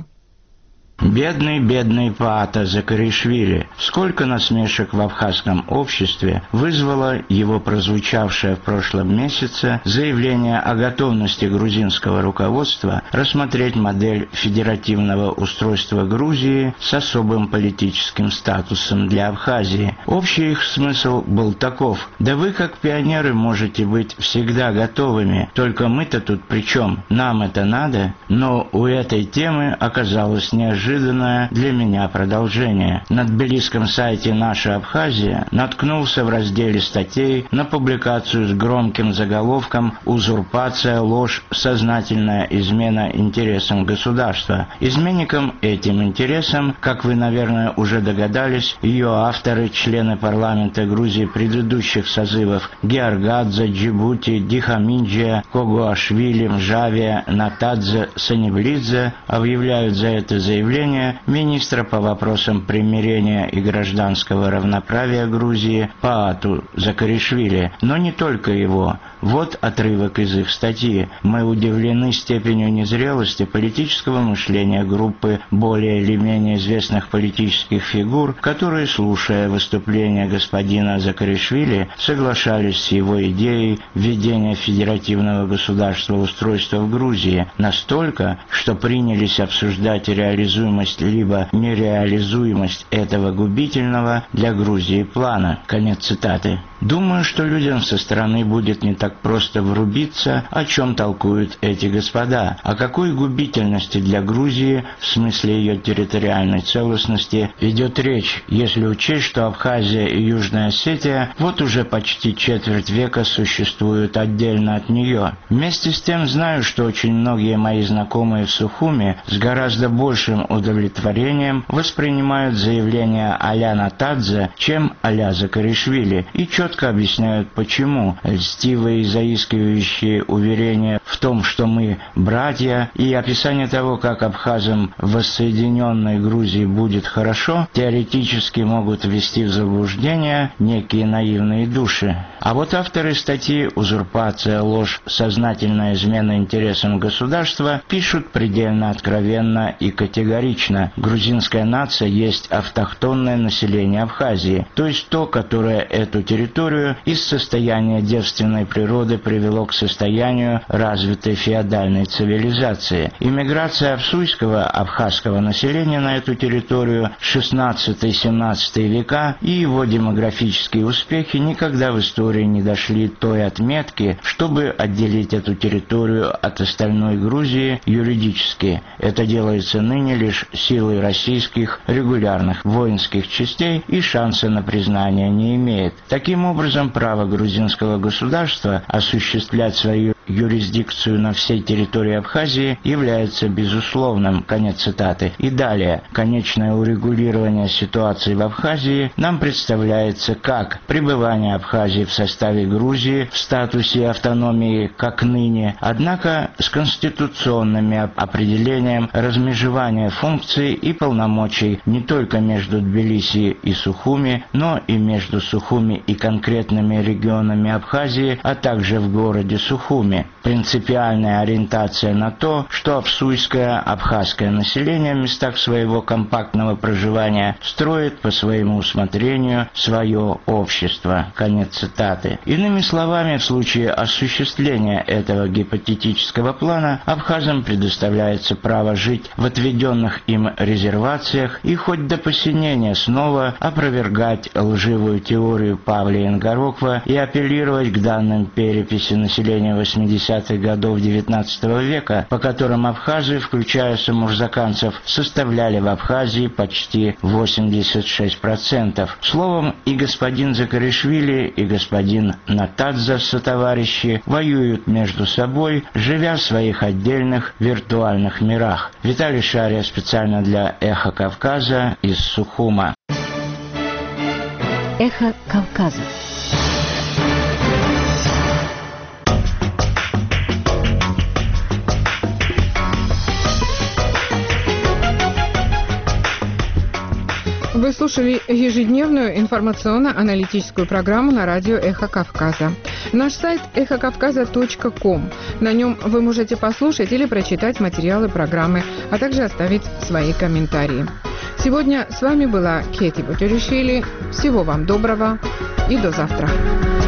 Бедный, бедный Паата Закаришвили. Сколько насмешек в абхазском обществе вызвало его прозвучавшее в прошлом месяце заявление о готовности грузинского руководства рассмотреть модель федеративного устройства Грузии с особым политическим статусом для Абхазии. Общий их смысл был таков: да вы, как пионеры, можете быть всегда готовыми, только мы-то тут при чем? Нам это надо? Но у этой темы оказалось неожиданно Неожиданное для меня продолжение. На тбилисском сайте «Наша Абхазия» наткнулся в разделе статей на публикацию с громким заголовком «Узурпация, ложь, сознательная измена интересам государства». Изменником этим интересам, как вы, наверное, уже догадались, ее авторы, члены парламента Грузии предыдущих созывов Георгадзе, Джибути, Дихаминджия, Когуашвили, Мжавия, Натадзе, Саниблидзе объявляют за это заявление министра по вопросам примирения и гражданского равноправия Грузии Паату Закаришвили. Но не только его. Вот отрывок из их статьи. «Мы удивлены степенью незрелости политического мышления группы более или менее известных политических фигур, которые, слушая выступления господина Закаришвили, соглашались с его идеей введения федеративного государства устройства в Грузии настолько, что принялись обсуждать реализуемость либо нереализуемость этого губительного для Грузии плана». Конец цитаты. Думаю, что людям со стороны будет не так просто врубиться, о чем толкуют эти господа, о какой губительности для Грузии в смысле ее территориальной целостности идет речь, если учесть, что Абхазия и Южная Осетия вот уже почти четверть века существуют отдельно от нее. Вместе с тем знаю, что очень многие мои знакомые в Сухуми с гораздо большим удовлетворением воспринимают заявления а-ля Натадзе, чем а-ля Закаришвили, и четко объясняют почему. Льстивые и заискивающие уверения в том, что мы братья, и описание того, как абхазам в воссоединенной Грузии будет хорошо, теоретически могут ввести в заблуждение некие наивные души. А вот авторы статьи «Узурпация, ложь, сознательная измена интересам государства» пишут предельно откровенно и категорично. Грузинская нация есть автохтонное население Абхазии, то есть то, которое эту территорию из состояния девственной природы привело к состоянию развитой феодальной цивилизации. Иммиграция абсуйского абхазского населения на эту территорию шестнадцатый-семнадцатый века и его демографические успехи никогда в истории не дошли той отметки, чтобы отделить эту территорию от остальной Грузии юридически. Это делается ныне лишь силой российских регулярных воинских частей и шанса на признание не имеет. Таким образом, право грузинского государства осуществлять свою юрисдикцию на всей территории Абхазии является безусловным. Конец цитаты. И далее. Конечное урегулирование ситуации в Абхазии нам представляется как пребывание Абхазии в составе Грузии в статусе автономии, как ныне, однако с конституционными определением размежевания функций и полномочий не только между Тбилиси и Сухуми, но и между Сухуми и конкретными регионами Абхазии, а также в городе Сухуми. ними. Принципиальная ориентация на то, что абсуйское, абхазское население в местах своего компактного проживания строит по своему усмотрению свое общество. Конец цитаты. Иными словами, в случае осуществления этого гипотетического плана абхазам предоставляется право жить в отведенных им резервациях и хоть до посинения снова опровергать лживую теорию Павла Ингороква и апеллировать к данным переписи населения восьмидесятых годов девятнадцатого века, по которым абхазы, включая самурзаканцев, составляли в Абхазии почти восемьдесят шесть процентов. Словом, и господин Закаришвили, и господин Натадзе сотоварищи воюют между собой, живя в своих отдельных виртуальных мирах. Виталий Шария специально для «Эхо Кавказа» из Сухума. Эхо Кавказа. Вы слушали ежедневную информационно-аналитическую программу на радио «Эхо Кавказа». Наш сайт эхо кавказа точка ком. На нем вы можете послушать или прочитать материалы программы, а также оставить свои комментарии. Сегодня с вами была Кети Бутеришвили. Всего вам доброго и до завтра.